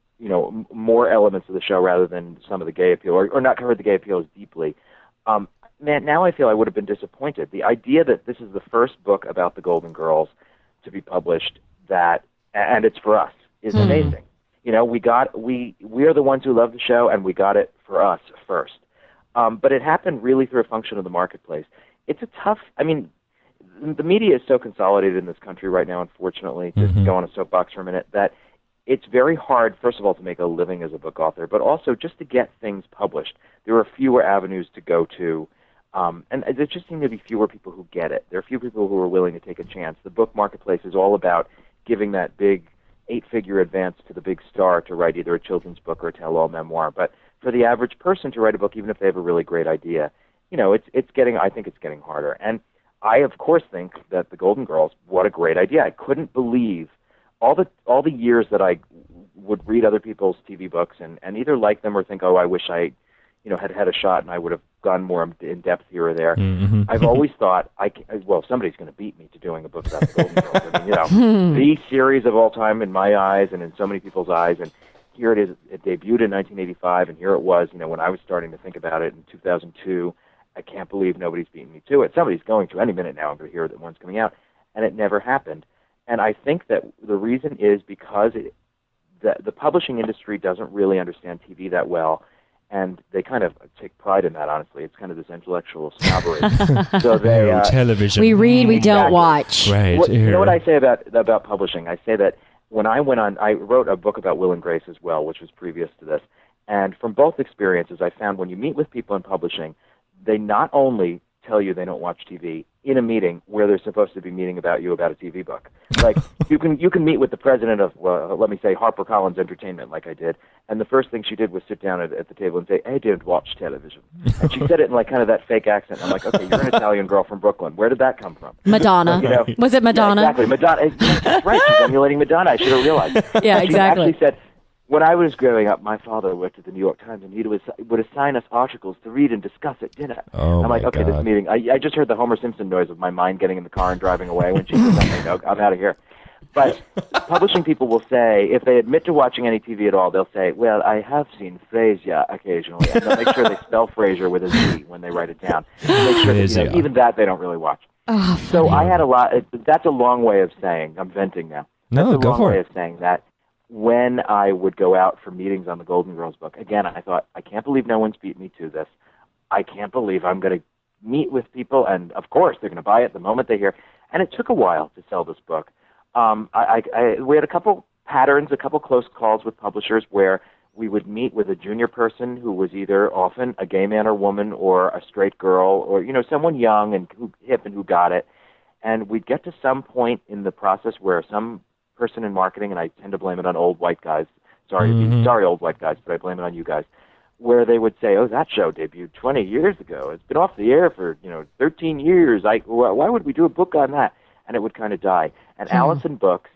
Speaker 16: more elements of the show rather than some of the gay appeal, or not covered the gay appeal as deeply, man, now I feel I would have been disappointed. The idea that this is the first book about the Golden Girls to be published and it's for us, is amazing. You know, we are the ones who love the show, and we got it for us first. But it happened really through a function of the marketplace. It's a tough, I mean, the media is so consolidated in this country right now, unfortunately, just to go on a soapbox for a minute, that it's very hard, first of all, to make a living as a book author, but also just to get things published. There are fewer avenues to go to, and there just seem to be fewer people who get it. There are few people who are willing to take a chance. The book marketplace is all about giving that big 8-figure advance to the big star to write either a children's book or a tell-all memoir. But for the average person to write a book, even if they have a really great idea, you know, I think it's getting harder. And I, of course, think that The Golden Girls, what a great idea. I couldn't believe all the years that I would read other people's TV books and either like them or think, oh, I wish I, you know, had a shot and I would have gone more in depth here or there. I've always thought, somebody's going to beat me to doing a book about The Golden Girls. I mean, you know, the series of all time in my eyes and in so many people's eyes. And here it is. It debuted in 1985, and here it was, you know, when I was starting to think about it in 2002. I can't believe nobody's beaten me to it. Somebody's going to any minute now. I'm going to hear that one's coming out. And it never happened. And I think that the reason is because the publishing industry doesn't really understand TV that well, and they kind of take pride in that, honestly. It's kind of this intellectual snobbery. So they
Speaker 2: television.
Speaker 5: We read, we don't watch.
Speaker 2: Right.
Speaker 16: You know what I say about publishing? I say that when I wrote a book about Will and Grace as well, which was previous to this. And from both experiences, I found when you meet with people in publishing, they not only tell you they don't watch TV in a meeting where they're supposed to be meeting about you about a TV book. Like, you can meet with the president of, let me say, HarperCollins Entertainment, like I did, and the first thing she did was sit down at the table and say, I don't watch television. And she said it in like kind of that fake accent. I'm like, okay, you're an Italian girl from Brooklyn. Where did that come from?
Speaker 5: Madonna.
Speaker 16: You know,
Speaker 5: was it Madonna?
Speaker 16: Yeah, exactly. Madonna. That's right. She's emulating Madonna. I should have realized.
Speaker 5: Yeah,
Speaker 16: She
Speaker 5: exactly.
Speaker 16: actually said, when I was growing up, my father worked at the New York Times, and he would assign us articles to read and discuss at dinner.
Speaker 2: Oh,
Speaker 16: I'm like,
Speaker 2: my
Speaker 16: okay,
Speaker 2: God.
Speaker 16: this meeting, I just heard the Homer Simpson noise of my mind getting in the car and driving away when she said something. No, I'm out of here. But publishing people will say, if they admit to watching any TV at all, they'll say, well, I have seen Frasier occasionally. And they'll make sure they spell Frasier with a Z when they write it down. Make sure that, you know, even that they don't really watch.
Speaker 5: Oh,
Speaker 16: so I had a lot. That's a long way of saying, I'm venting now.
Speaker 2: No,
Speaker 16: that's a
Speaker 2: go
Speaker 16: long
Speaker 2: for
Speaker 16: way
Speaker 2: it.
Speaker 16: of saying that when I would go out for meetings on the Golden Girls book, again, I thought, I can't believe no one's beat me to this. I can't believe I'm going to meet with people, and of course they're going to buy it the moment they hear. And it took a while to sell this book. We had a couple patterns, a couple close calls with publishers where we would meet with a junior person who was either often a gay man or woman or a straight girl or, you know, someone young and hip and who got it. And we'd get to some point in the process where some person in marketing, and I tend to blame it on old white guys. Sorry, old white guys, but I blame it on you guys, where they would say, oh, that show debuted 20 years ago. It's been off the air for, 13 years. Why would we do a book on that? And it would kind of die. And Allison Books,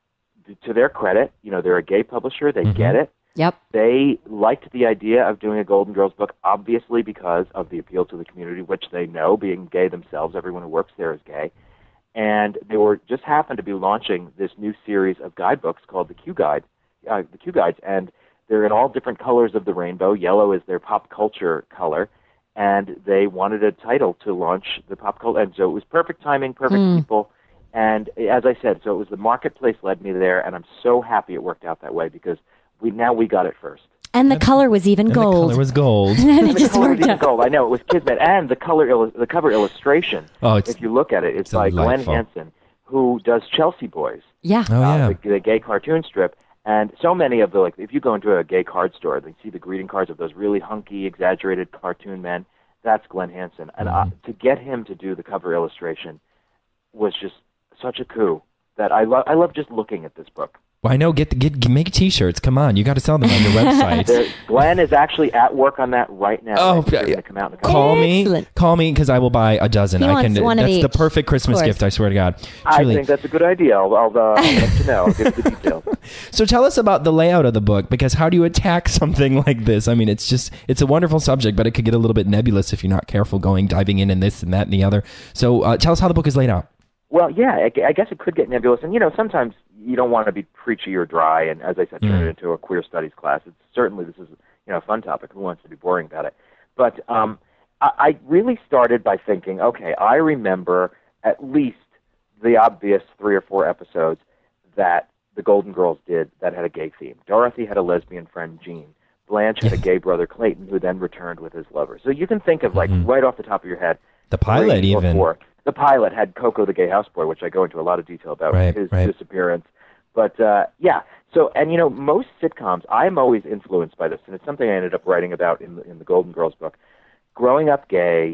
Speaker 16: to their credit, they're a gay publisher. They get it.
Speaker 5: Yep.
Speaker 16: They liked the idea of doing a Golden Girls book, obviously because of the appeal to the community, which they know, being gay themselves. Everyone who works there is gay. And they just happened to be launching this new series of guidebooks called the Q Guides, and they're in all different colors of the rainbow. Yellow is their pop culture color, and they wanted a title to launch the pop culture. And so it was perfect timing, perfect people. And as I said, so it was the marketplace led me there, and I'm so happy it worked out that way because we got it first.
Speaker 5: And the color was even gold.
Speaker 2: The color was gold.
Speaker 5: And it just worked out.
Speaker 16: Gold. I know it was Kismet, and the cover illustration.
Speaker 2: Oh,
Speaker 16: if you look at it, it's by Glenn Hansen, who does Chelsea Boys.
Speaker 5: Yeah.
Speaker 16: The gay cartoon strip. And so many of if you go into a gay card store, they see the greeting cards of those really hunky, exaggerated cartoon men. That's Glenn Hansen. And to get him to do the cover illustration was just such a coup that I love just looking at this book.
Speaker 2: Well, I know. Make T-shirts. Come on, you got to sell them on your website.
Speaker 16: Glenn is actually at work on that right now.
Speaker 2: Oh,
Speaker 16: to come out in a
Speaker 2: call me because I will buy a dozen.
Speaker 5: He wants one of
Speaker 2: That's
Speaker 5: each.
Speaker 2: the perfect Christmas gift. I swear to God. Truly.
Speaker 16: I think that's a good idea. I'll let you know. I'll give you the details.
Speaker 2: So tell us about the layout of the book, because how do you attack something like this? I mean, it's a wonderful subject, but it could get a little bit nebulous if you're not careful diving in this and that and the other. So tell us how the book is laid out.
Speaker 16: Well, yeah, I guess it could get nebulous. And, sometimes you don't want to be preachy or dry. And as I said, turn it into a queer studies class. Certainly this is, a fun topic. Who wants to be boring about it? But I really started by thinking, okay, I remember at least the obvious 3 or 4 episodes that the Golden Girls did that had a gay theme. Dorothy had a lesbian friend, Jean. Blanche had a gay brother, Clayton, who then returned with his lover. So you can think of, like, right off the top of your head,
Speaker 2: the pilot even.
Speaker 16: 4. The pilot had Coco the gay houseboy, which I go into a lot of detail about his disappearance. But, yeah. So, and, most sitcoms, I'm always influenced by this, and it's something I ended up writing about in the Golden Girls book. Growing up gay,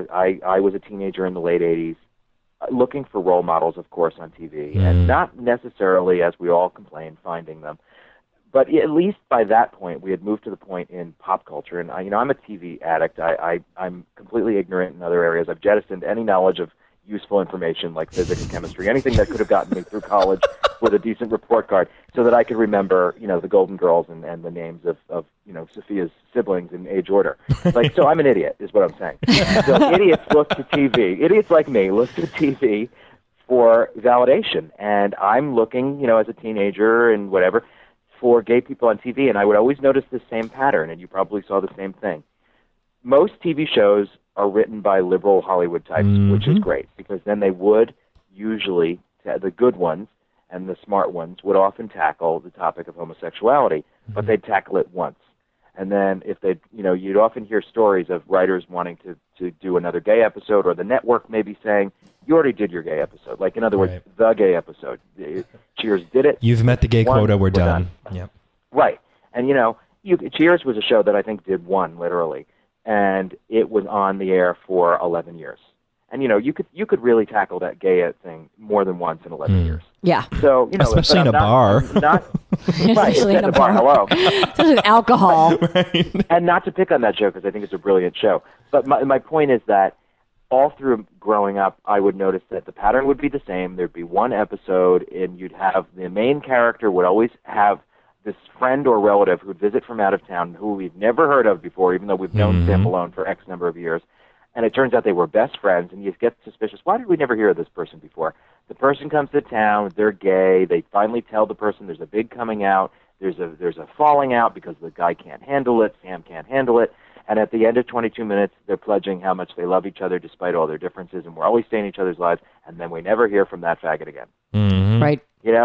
Speaker 16: I was a teenager in the late 80s, looking for role models, of course, on TV, and not necessarily, as we all complain, finding them. But at least by that point, we had moved to the point in pop culture, and I'm a TV addict. I'm completely ignorant in other areas. I've jettisoned any knowledge of useful information like physics, chemistry, anything that could have gotten me through college with a decent report card, so that I could remember, the Golden Girls and the names of Sophia's siblings in age order. Like, so I'm an idiot, is what I'm saying. So idiots look to TV. Idiots like me look to TV for validation, and I'm looking, as a teenager and whatever, for gay people on TV, and I would always notice the same pattern, and you probably saw the same thing. Most TV shows are written by liberal Hollywood types, which is great, because then they would usually, the good ones and the smart ones, would often tackle the topic of homosexuality, but they'd tackle it once. And then if they, you'd often hear stories of writers wanting to do another gay episode, or the network maybe saying, you already did your gay episode. Like, in other words, the gay episode. Cheers did it.
Speaker 2: You've met the gay quota, we're done. Yep.
Speaker 16: Right. And, Cheers was a show that I think did one, literally. And it was on the air for 11 years. And, you could really tackle that gay thing more than once in 11 years.
Speaker 5: Yeah.
Speaker 16: So,
Speaker 2: especially in a bar.
Speaker 16: Especially in a bar. Hello.
Speaker 5: Especially with alcohol.
Speaker 16: Right. And not to pick on that show, because I think it's a brilliant show. But my point is that all through growing up, I would notice that the pattern would be the same. There'd be one episode, and you'd have the main character would always have this friend or relative who'd visit from out of town who we've never heard of before, even though we've known Sam Malone for X number of years. And it turns out they were best friends, and you get suspicious. Why did we never hear of this person before? The person comes to town, they're gay, they finally tell the person there's a big coming out, there's a falling out because the guy can't handle it, Sam can't handle it, and at the end of 22 minutes, they're pledging how much they love each other despite all their differences, and we're always staying in each other's lives, and then we never hear from that faggot again.
Speaker 5: Right.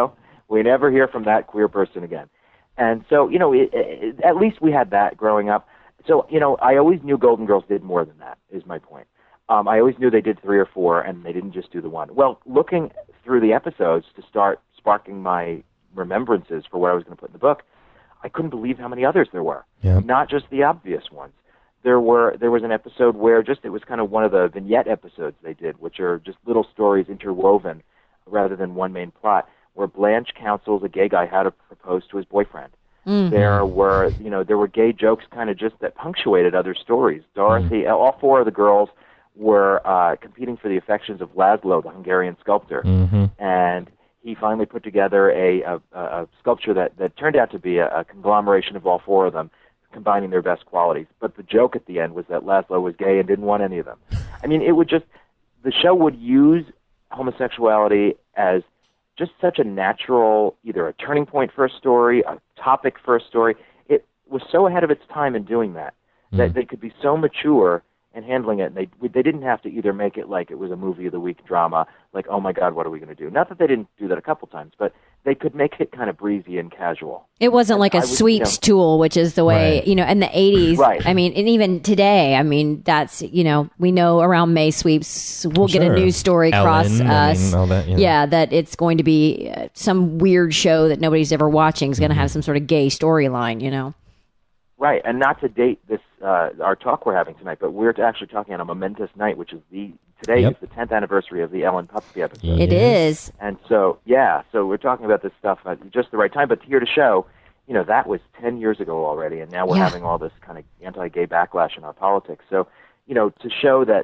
Speaker 16: We never hear from that queer person again. And so, at least we had that growing up. So, I always knew Golden Girls did more than that, is my point. I always knew they did 3 or 4, and they didn't just do the one. Well, looking through the episodes to start sparking my remembrances for what I was going to put in the book, I couldn't believe how many others there were.
Speaker 2: Yep.
Speaker 16: Not just the obvious ones. There was an episode where it was kind of one of the vignette episodes they did, which are just little stories interwoven rather than one main plot, where Blanche counsels a gay guy how to propose to his boyfriend. There were gay jokes kind of just that punctuated other stories. Dorothy, all 4 of the girls were competing for the affections of Laszlo, the Hungarian sculptor, and he finally put together a sculpture that turned out to be a conglomeration of all 4 of them, combining their best qualities. But the joke at the end was that Laszlo was gay and didn't want any of them. I mean, the show would use homosexuality as just such a natural, either a turning point for a story, a topic for a story. It was so ahead of its time in doing that, that they could be so mature in handling it. And they didn't have to either make it like it was a movie of the week drama, like, oh my God, what are we going to do? Not that they didn't do that a couple times, but they could make it kind of breezy and casual.
Speaker 5: It wasn't like a sweeps tool, which is the way, in the 80s.
Speaker 16: Right.
Speaker 5: I mean, and even today, I mean, that's, we know around May sweeps, we'll get a news story across us.
Speaker 2: All that,
Speaker 5: that it's going to be some weird show that nobody's ever watching is going to have some sort of gay storyline,
Speaker 16: Right, and not to date this our talk we're having tonight, but we're actually talking on a momentous night, which is today is the 10th anniversary of the Ellen Puffy episode.
Speaker 5: It is.
Speaker 16: And so, so we're talking about this stuff at just the right time, but here to show, that was 10 years ago already, and now we're having all this kind of anti-gay backlash in our politics. So, to show that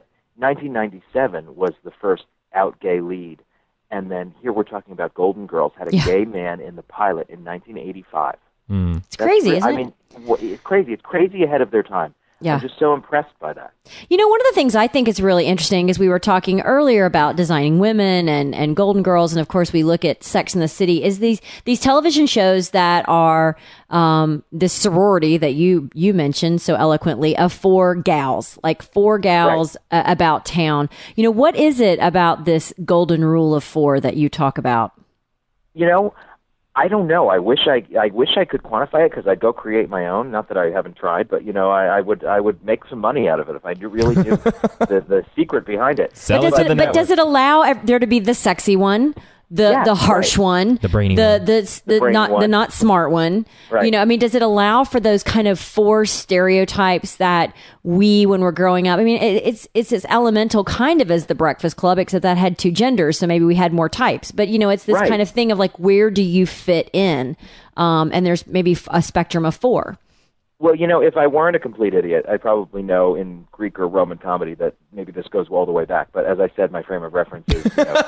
Speaker 16: 1997 was the first out gay lead, and then here we're talking about Golden Girls had a gay man in the pilot in 1985.
Speaker 5: It's crazy, isn't it?
Speaker 16: I mean, it's crazy. It's crazy ahead of their time.
Speaker 5: Yeah.
Speaker 16: I'm just so impressed by that.
Speaker 5: One of the things I think is really interesting is we were talking earlier about designing women and Golden Girls, and of course we look at Sex and the City, is these television shows that are this sorority that you mentioned so eloquently of 4 gals, like 4 gals about town. What is it about this golden rule of 4 that you talk about?
Speaker 16: I don't know. I wish I could quantify it, because I'd go create my own. Not that I haven't tried, but I would make some money out of it if I really knew the secret behind it.
Speaker 5: But does it allow there to be the sexy one, the harsh one,
Speaker 2: the brainy
Speaker 5: the not smart one?
Speaker 16: Right.
Speaker 5: I mean, does it allow for those kind of 4 stereotypes that we, when we're growing up? I mean, it's as elemental kind of as the Breakfast Club, except that had 2 genders, so maybe we had more types. But it's this kind of thing of like, where do you fit in? And there's maybe a spectrum of 4.
Speaker 16: Well, if I weren't a complete idiot, I'd probably know in Greek or Roman comedy that maybe this goes all the way back. But as I said, my frame of reference is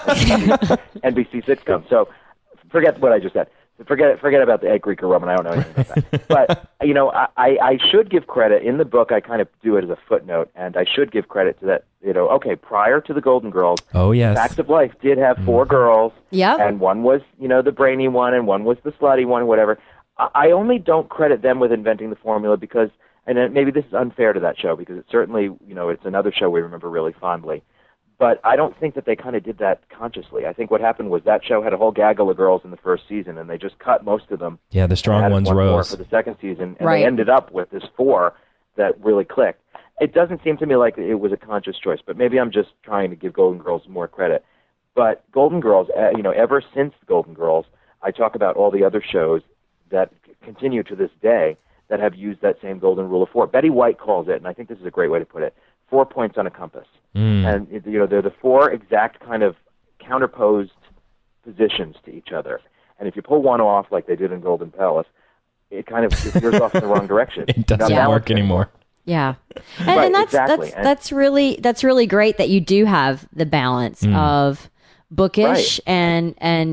Speaker 16: NBC sitcom. So forget what I just said. Forget about the Greek or Roman. I don't know anything about that. But, I should give credit. In the book, I kind of do it as a footnote, and I should give credit to that. Okay, prior to the Golden Girls, Facts of Life did have 4 girls.
Speaker 5: Yep.
Speaker 16: And one was, the brainy one, and one was the slutty one, whatever. I only don't credit them with inventing the formula because, and maybe this is unfair to that show because it's certainly, it's another show we remember really fondly, but I don't think that they kind of did that consciously. I think what happened was that show had a whole gaggle of girls in the first season, and they just cut most of them.
Speaker 2: Yeah, the strong ones rose
Speaker 16: for the second season, and they ended up with this 4 that really clicked. It doesn't seem to me like it was a conscious choice, but maybe I'm just trying to give Golden Girls more credit. But Golden Girls, ever since Golden Girls, I talk about all the other shows that continue to this day that have used that same golden rule of 4. Betty White calls it, and I think this is a great way to put it, 4 points on a compass. And they're the 4 exact kind of counterposed positions to each other. And if you pull one off like they did in Golden Palace, it kind of veers off in the wrong direction.
Speaker 2: It doesn't work anymore.
Speaker 5: Yeah, and that's really great that you do have the balance of bookish and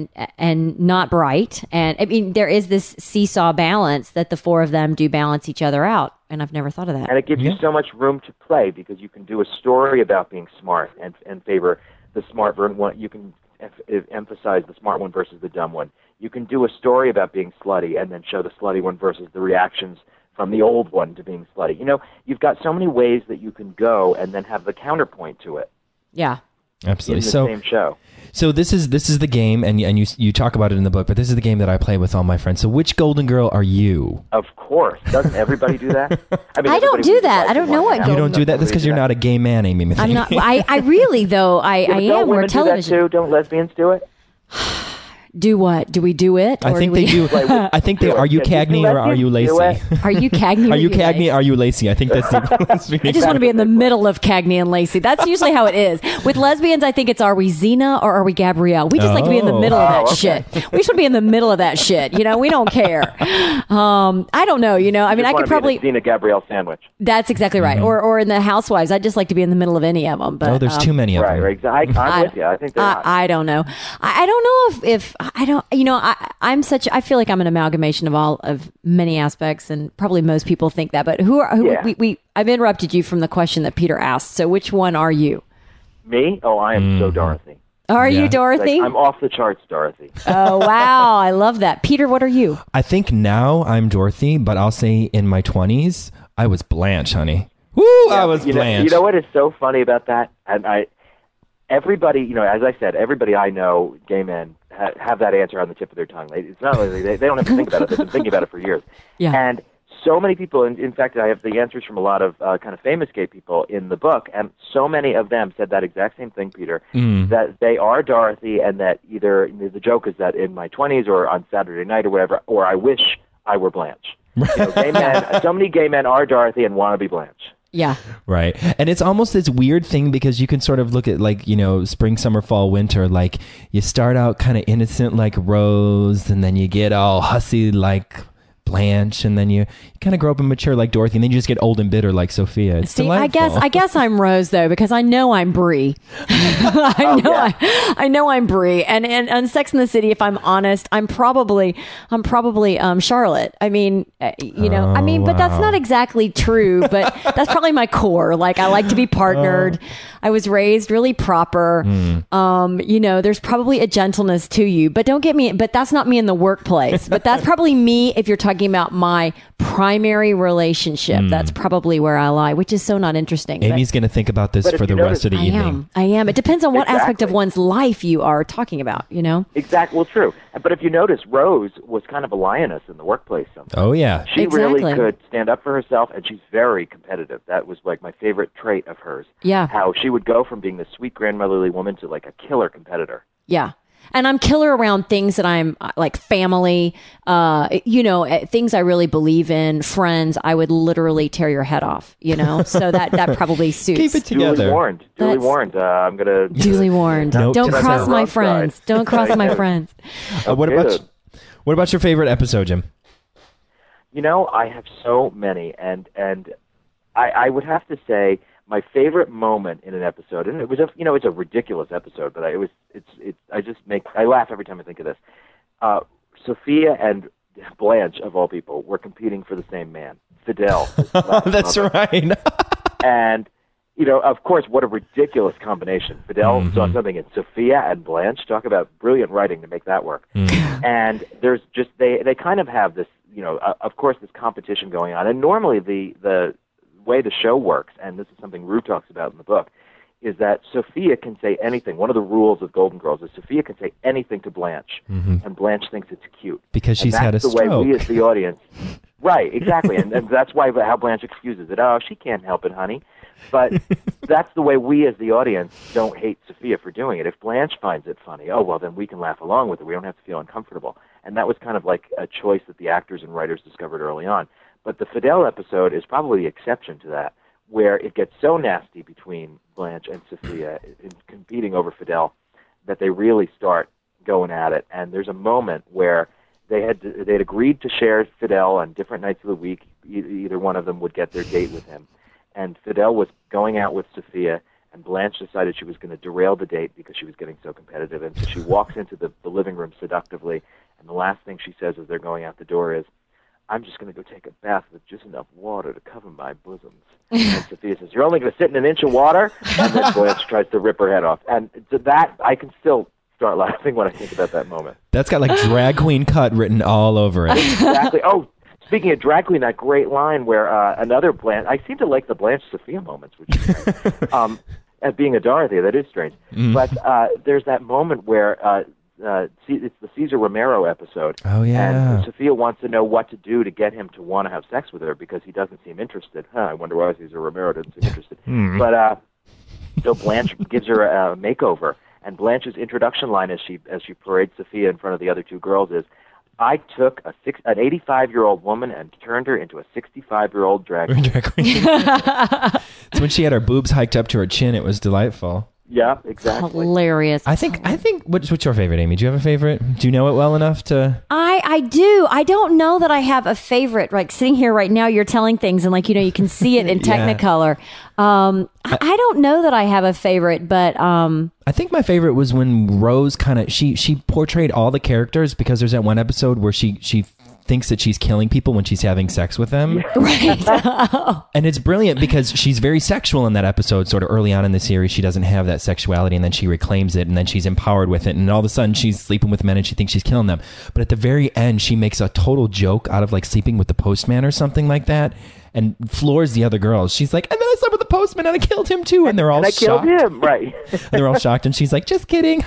Speaker 5: not bright, and I mean there is this seesaw balance that the 4 of them do balance each other out, and I've never thought of that.
Speaker 16: And it gives you so much room to play because you can do a story about being smart and favor the smart one. You can emphasize the smart one versus the dumb one. You can do a story about being slutty and then show the slutty one versus the reactions from the old one to being slutty. You've got so many ways that you can go and then have the counterpoint to it.
Speaker 5: Yeah.
Speaker 2: Absolutely.
Speaker 16: In the same show.
Speaker 2: So this is the game, and you talk about it in the book, but this is the game that I play with all my friends. So which Golden Girl are you?
Speaker 16: Of course. Doesn't everybody do that?
Speaker 5: I don't do that. I don't know what.
Speaker 2: You don't do that? That's because you're not a gay man, Amy.
Speaker 5: I'm not. I really though. I am. We're television.
Speaker 16: Do that too? Don't lesbians do it?
Speaker 5: Do what? Do we do it?
Speaker 2: I think they do. I think they. Are you Cagney or are you Lacey?
Speaker 5: Are you Cagney?
Speaker 2: Are you Cagney? Are you Lacey? I think that's the.
Speaker 5: I just want to be in the middle of Cagney and Lacey. That's usually how it is. With lesbians, I think it's are we Xena or are we Gabrielle? We just like to be in the middle of that shit. We just want to be in the middle of that shit. We don't care. I don't know. I mean, I could probably
Speaker 16: Xena Gabrielle sandwich.
Speaker 5: That's exactly right. Or in the Housewives, I'd just like to be in the middle of any of them. But
Speaker 2: there's too many of them.
Speaker 16: Right. I'm with you. I think
Speaker 5: I don't know. I don't know if I don't. I feel like I'm an amalgamation of many aspects, and probably most people think that. But I've interrupted you from the question that Peter asked. So which one are you?
Speaker 16: Me? Oh, I am so Dorothy.
Speaker 5: Are you Dorothy?
Speaker 16: I'm off the charts, Dorothy.
Speaker 5: Oh, wow. I love that. Peter, what are you?
Speaker 2: I think now I'm Dorothy, but I'll say in my 20s, I was Blanche, honey. Woo! I was Blanche.
Speaker 16: You know what is so funny about that? And everybody, as I said, everybody I know, gay men, have that answer on the tip of their tongue. It's not like they don't have to think about it. They've been thinking about it for years.
Speaker 5: Yeah.
Speaker 16: And so many people, in fact, I have the answers from a lot of kind of famous gay people in the book, and so many of them said that exact same thing, Peter, that they are Dorothy, and that either the joke is that in my 20s or on Saturday night or whatever, or I wish I were Blanche. Gay men, so many gay men are Dorothy and want to be Blanche.
Speaker 5: Yeah.
Speaker 2: Right. And it's almost this weird thing because you can sort of look at spring, summer, fall, winter. Like you start out kind of innocent like Rose, and then you get all hussy like Blanche, and then you kind of grow up and mature like Dorothy, and then you just get old and bitter like Sophia. It's delightful.
Speaker 5: I guess I'm Rose though, because I know I'm Brie. I know I'm Brie, and on Sex and the City, if I'm honest, I'm probably Charlotte. I mean, but that's not exactly true. But that's probably my core. Like I like to be partnered. I was raised really proper. There's probably a gentleness to you, but don't get me. But that's not me in the workplace. But that's probably me if you're talking talking about my primary relationship. That's probably where I lie, which is so not interesting.
Speaker 2: Amy's going to think about this for the rest of the evening.
Speaker 5: I am. It depends on what aspect of one's life you are talking about, you know?
Speaker 16: Exactly. Well, true. But if you notice, Rose was kind of a lioness in the workplace sometimes.
Speaker 2: Oh, yeah.
Speaker 16: She really could stand up for herself, and she's very competitive. That was like my favorite trait of hers.
Speaker 5: Yeah.
Speaker 16: How she would go from being the sweet grandmotherly woman to like a killer competitor.
Speaker 5: Yeah. And I'm killer around things that I'm like family, things I really believe in, friends. I would literally tear your head off, so that probably suits.
Speaker 2: Keep it together.
Speaker 16: Duly warned. I'm going to.
Speaker 5: Duly warned.
Speaker 2: Nope.
Speaker 5: Don't cross my friends. Don't cross my friends.
Speaker 2: What about your favorite episode, Jim?
Speaker 16: I have so many, and I would have to say my favorite moment in an episode, and it was it's a ridiculous episode, but I laugh every time I think of this. Sophia and Blanche, of all people, were competing for the same man, Fidel.
Speaker 2: That's right.
Speaker 16: And of course, what a ridiculous combination. Fidel saw something in Sophia and Blanche. Talk about brilliant writing to make that work. And there's just they kind of have this, of course, this competition going on. And normally the way the show works, and this is something Rue talks about in the book, is that Sophia can say anything. One of the rules of Golden Girls is Sophia can say anything to Blanche, and Blanche thinks it's cute.
Speaker 2: Because she's had a stroke.
Speaker 16: That's the way we as the audience... Right, exactly. and that's why how Blanche excuses it. Oh, she can't help it, honey. But that's the way we as the audience don't hate Sophia for doing it. If Blanche finds it funny, oh, well, then we can laugh along with it. We don't have to feel uncomfortable. And that was kind of like a choice that the actors and writers discovered early on. But the Fidel episode is probably the exception to that, where it gets so nasty between Blanche and Sophia in competing over Fidel that they really start going at it. And there's a moment where they'd agreed to share Fidel on different nights of the week. Either one of them would get their date with him. And Fidel was going out with Sophia, and Blanche decided she was going to derail the date because she was getting so competitive. And so she walks into the living room seductively, and the last thing she says as they're going out the door is, "I'm just going to go take a bath with just enough water to cover my bosoms." And Sophia says, "You're only going to sit in an inch of water?" And then Blanche tries to rip her head off. And to that, I can still start laughing when I think about that moment.
Speaker 2: That's got like drag queen cut written all over it.
Speaker 16: Exactly. Oh, speaking of drag queen, that great line where another Blanche, I seem to like the Blanche-Sophia moments, which is strange. As being a Dorothy, that is strange. But there's that moment where it's the Cesar Romero episode.
Speaker 2: Oh, yeah.
Speaker 16: And Sophia wants to know what to do to get him to want to have sex with her because he doesn't seem interested. I wonder why Cesar Romero doesn't seem interested. But so Blanche gives her a makeover, and Blanche's introduction line as she parades Sophia in front of the other two girls is, "I took an 85-year-old woman and turned her into a 65-year-old drag queen."
Speaker 2: It's when she had her boobs hiked up to her chin. It was delightful.
Speaker 16: Yeah, exactly.
Speaker 5: Hilarious.
Speaker 2: I think. What's your favorite, Amy? Do you have a favorite? Do you know it well enough to?
Speaker 5: I do. I don't know that I have a favorite. Like sitting here right now, you're telling things, and you can see it in Technicolor. I don't know that I have a favorite, but
Speaker 2: I think my favorite was when Rose she portrayed all the characters, because there's that one episode where she thinks that she's killing people when she's having sex with them.
Speaker 5: Right.
Speaker 2: And it's brilliant because she's very sexual in that episode. Sort of early on in the series, she doesn't have that sexuality, and then she reclaims it, and then she's empowered with it, and all of a sudden she's sleeping with men and she thinks she's killing them. But at the very end, she makes a total joke out of like sleeping with the postman or something like that, and floors the other girls. She's like, "And then I slept with the postman and I killed him too," and they're all shocked.
Speaker 16: I killed him, right?
Speaker 2: And they're all shocked, and she's like, "Just kidding."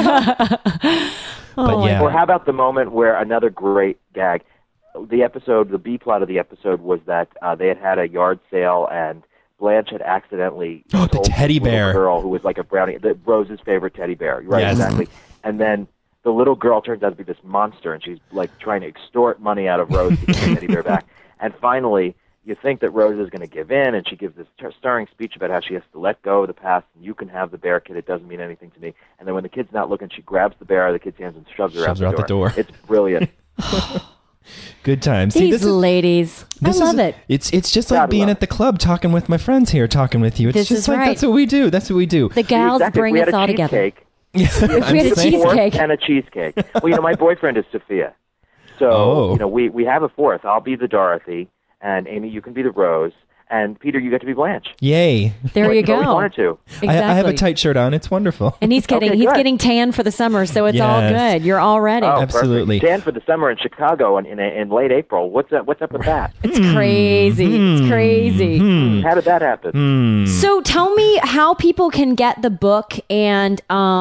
Speaker 2: But yeah.
Speaker 16: Or how about the moment where another great gag? The B plot of the episode was that they had a yard sale, and Blanche had accidentally
Speaker 2: the teddy bear
Speaker 16: girl who was like a brownie, Rose's favorite teddy bear. Right, yes. Exactly. And then the little girl turns out to be this monster, and she's like trying to extort money out of Rose to get the teddy bear back. And finally, you think that Rose is going to give in, and she gives this stirring speech about how she has to let go of the past, and you can have the bear, kid. It doesn't mean anything to me. And then when the kid's not looking, she grabs the bear out of the kid's hands and shoves her out the door. It's brilliant.
Speaker 2: Good times.
Speaker 5: These ladies. I love it.
Speaker 2: It's just like being at the club talking with my friends here, talking with you. It's
Speaker 5: this
Speaker 2: just
Speaker 5: is
Speaker 2: like,
Speaker 5: right.
Speaker 2: That's what we do. That's what we do.
Speaker 5: The gals bring us all together.
Speaker 16: We had
Speaker 5: a cheesecake.
Speaker 16: And a cheesecake. Well, my boyfriend is Sophia. So, we have a fourth. I'll be the Dorothy, and Amy, you can be the Rose. And Peter, you get to be Blanche.
Speaker 2: Yay!
Speaker 5: There you
Speaker 16: You've always
Speaker 5: go.
Speaker 16: wanted to.
Speaker 5: Exactly.
Speaker 2: I have a tight shirt on. It's wonderful.
Speaker 5: And he's getting tan for the summer, so it's all
Speaker 2: Yes.
Speaker 5: good. You're all ready.
Speaker 16: Oh,
Speaker 2: Absolutely.
Speaker 16: Perfect. Dan for the summer in Chicago in late April. What's up with that?
Speaker 5: It's crazy. It's crazy.
Speaker 16: How did that happen?
Speaker 5: So tell me how people can get the book and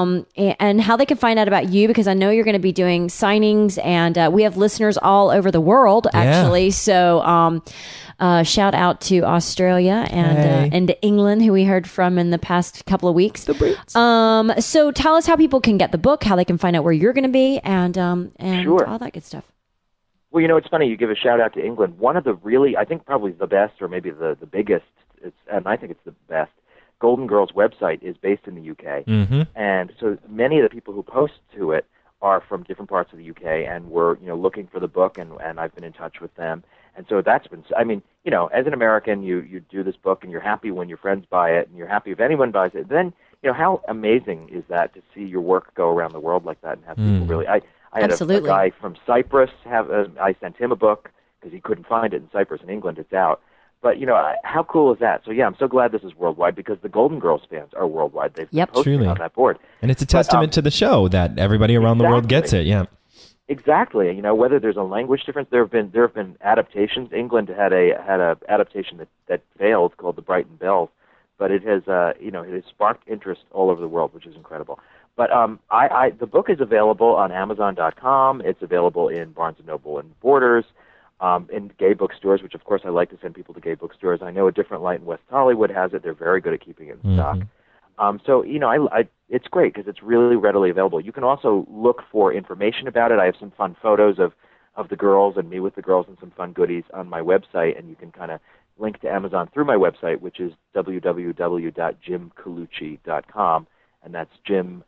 Speaker 5: how they can find out about you, because I know you're going to be doing signings, and we have listeners all over the world actually. So shout out to Australia and England, who we heard from in the past couple of weeks.
Speaker 2: The Brits.
Speaker 5: So tell us how people can get the book, how they can find out where you're going to be, and
Speaker 16: Sure.
Speaker 5: all that good stuff.
Speaker 16: Well, it's funny. You give a shout out to England. One of the really, I think probably the best, or maybe the biggest, and I think it's the best, Golden Girls website is based in the UK.
Speaker 2: Mm-hmm.
Speaker 16: And so many of the people who post to it are from different parts of the UK, and we're looking for the book, and I've been in touch with them. And so that's been, I mean, as an American, you do this book, and you're happy when your friends buy it, and you're happy if anyone buys it. Then, how amazing is that to see your work go around the world like that and have people really, I had a guy from Cyprus, I sent him a book because he couldn't find it in Cyprus. In England, it's out. But, how cool is that? So, yeah, I'm so glad this is worldwide, because the Golden Girls fans are worldwide. They've been posting on that board.
Speaker 2: And it's a testament to the show that everybody around the world gets it, yeah.
Speaker 16: Exactly. Whether there's a language difference, there have been adaptations. England had a adaptation that failed called The Brighton Bells, but it has it has sparked interest all over the world, which is incredible. But the book is available on Amazon.com. It's available in Barnes & Noble and Borders, in gay bookstores, which of course I like to send people to gay bookstores. I know A Different Light in West Hollywood has it. They're very good at keeping it in stock. So, it's great because it's really readily available. You can also look for information about it. I have some fun photos of the girls and me with the girls and some fun goodies on my website, and you can kind of link to Amazon through my website, which is www.jimcolucci.com, and that's Jim,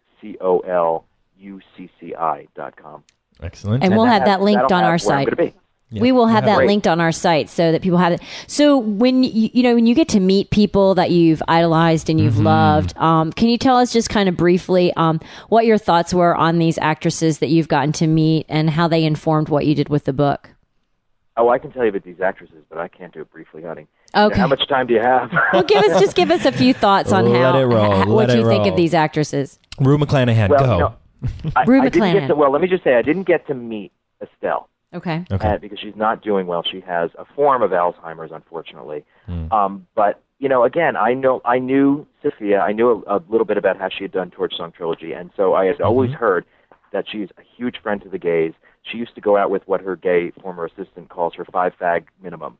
Speaker 16: COLUCCI.com.
Speaker 2: Excellent.
Speaker 5: And we'll have that linked on our site.
Speaker 2: Yeah.
Speaker 5: We will have that linked on our site so that people have it. So when when you get to meet people that you've idolized and you've loved, can you tell us just kind of briefly what your thoughts were on these actresses that you've gotten to meet and how they informed what you did with the book?
Speaker 16: Oh, I can tell you about these actresses, but I can't do it briefly, honey.
Speaker 5: Okay.
Speaker 16: How much time do you have?
Speaker 5: Well, give us a few thoughts on what you think of these actresses.
Speaker 2: Rue McClanahan, go.
Speaker 5: Rue McClanahan.
Speaker 16: Let me just say, I didn't get to meet Estelle.
Speaker 5: Okay.
Speaker 16: Because she's not doing well. She has a form of Alzheimer's, unfortunately. But again, I knew Sophia. I knew a little bit about how she had done Torch Song Trilogy, and so I had always heard that she's a huge friend to the gays. She used to go out with what her gay former assistant calls her 5-fag minimum.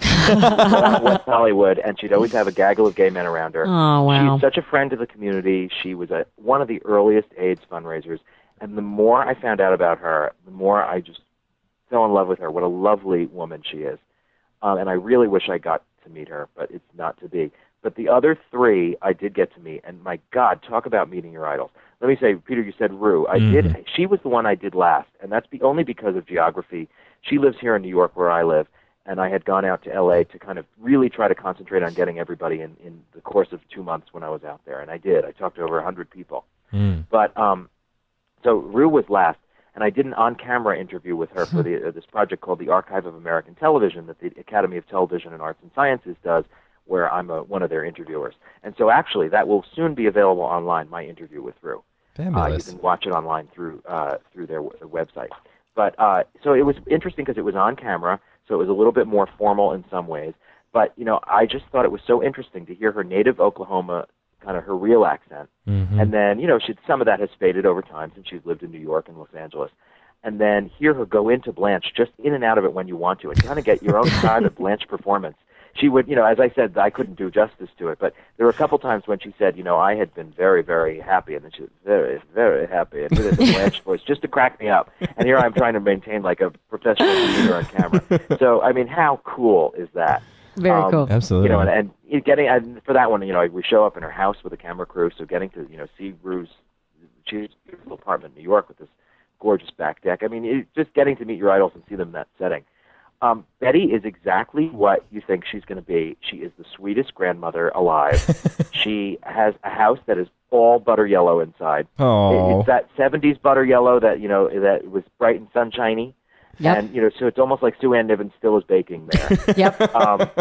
Speaker 16: Around West Hollywood, and she'd always have a gaggle of gay men around her.
Speaker 5: Oh, wow.
Speaker 16: She's such a friend to the community. She was one of the earliest AIDS fundraisers, and the more I found out about her, the more I just fell in love with her. What a lovely woman she is. And I really wish I got to meet her, but it's not to be. But the other three I did get to meet, and my God, talk about meeting your idols. Let me say, Peter, you said Rue. I did. She was the one I did last, and that's only because of geography. She lives here in New York where I live, and I had gone out to L.A. to kind of really try to concentrate on getting everybody in the course of 2 months when I was out there, and I did. I talked to over 100 people. But so Rue was last, and I did an on-camera interview with her for this project called the Archive of American Television that the Academy of Television and Arts and Sciences does, where I'm one of their interviewers. And so actually that will soon be available online, my interview with Rue.
Speaker 2: Fabulous.
Speaker 16: You can watch it online through their website. But so it was interesting because it was on camera, so it was a little bit more formal in some ways. But, I just thought it was so interesting to hear her native Oklahoma, kind of her real accent. And then, some of that has faded over time since she's lived in New York and Los Angeles. And then hear her go into Blanche, just in and out of it when you want to, and kind of get your own private Blanche performance. She would, as I said, I couldn't do justice to it, but there were a couple times when she said, I had been very, very happy, and then she was very, very happy, and with a Blanche voice, just to crack me up. And here I'm trying to maintain like a professional comedian on camera. So, I mean, how cool is that?
Speaker 5: Very cool.
Speaker 2: Absolutely.
Speaker 16: And getting for that one, we show up in her house with a camera crew, so getting to, see Rue's, she's a beautiful apartment in New York with this gorgeous back deck. I mean, just getting to meet your idols and see them in that setting. Betty is exactly what you think she's going to be. She is the sweetest grandmother alive. She has a house that is all butter yellow inside.
Speaker 2: Oh.
Speaker 16: It's that 70s butter yellow that, that was bright and sunshiny.
Speaker 5: Yep.
Speaker 16: And, so it's almost like Sue Ann Niven still is baking there.
Speaker 5: Yep.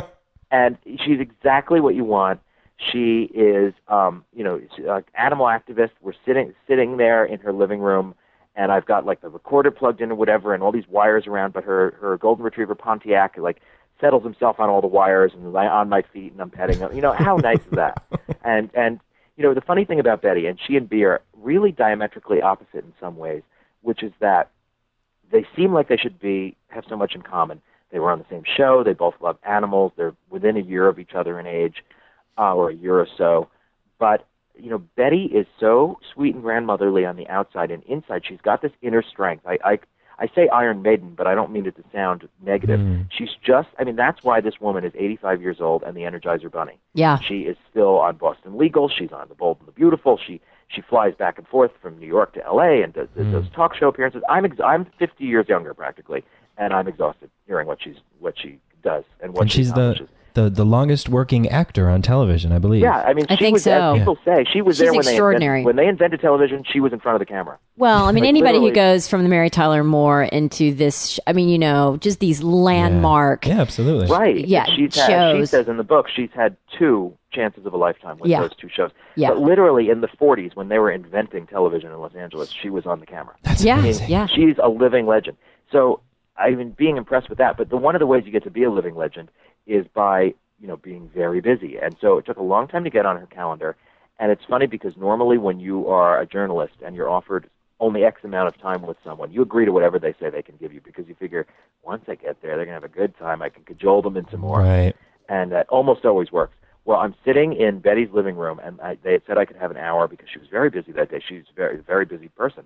Speaker 16: And she's exactly what you want. She is, she's an animal activist. We're sitting there in her living room, and I've got like the recorder plugged in or whatever, and all these wires around. But her golden retriever Pontiac like settles himself on all the wires and on my feet, and I'm petting him. How nice is that? And the funny thing about Betty, and she and Bea are really diametrically opposite in some ways, which is that they seem like they should have so much in common. They were on the same show. They both love animals. They're within a year of each other in age, or a year or so. But, Betty is so sweet and grandmotherly on the outside, and inside she's got this inner strength. I say Iron Maiden, but I don't mean it to sound negative. She's just, that's why this woman is 85 years old and the Energizer Bunny.
Speaker 5: Yeah.
Speaker 16: She is still on Boston Legal. She's on The Bold and the Beautiful. She flies back and forth from New York to L.A. and does those talk show appearances. I'm 50 years younger practically, and I'm exhausted hearing what she does and what she accomplishes.
Speaker 2: The longest working actor on television, I believe.
Speaker 16: Yeah,
Speaker 5: I
Speaker 16: she
Speaker 5: think
Speaker 16: was,
Speaker 5: so.
Speaker 16: as people say, she was
Speaker 5: She's
Speaker 16: there
Speaker 5: extraordinary.
Speaker 16: when they invented television. She was in front of the camera.
Speaker 5: Well, anybody who
Speaker 16: literally.
Speaker 5: goes from the Mary Tyler Moore into this, just these landmark.
Speaker 2: Yeah, absolutely.
Speaker 16: Right.
Speaker 5: Yeah,
Speaker 16: she says in the book she's had 2 chances of a lifetime with those 2 shows.
Speaker 5: Yeah.
Speaker 16: But literally in the 40s, when they were inventing television in Los Angeles, she was on the camera.
Speaker 2: That's amazing.
Speaker 5: Yeah.
Speaker 16: She's a living legend. So I've been being impressed with that. But one of the ways you get to be a living legend is by being very busy. And so it took a long time to get on her calendar. And it's funny because normally when you are a journalist and you're offered only X amount of time with someone, you agree to whatever they say they can give you because you figure once I get there, they're going to have a good time. I can cajole them into more.
Speaker 2: Right.
Speaker 16: And that almost always works. Well, I'm sitting in Betty's living room, and they had said I could have an hour because she was very busy that day. She's a very, very busy person.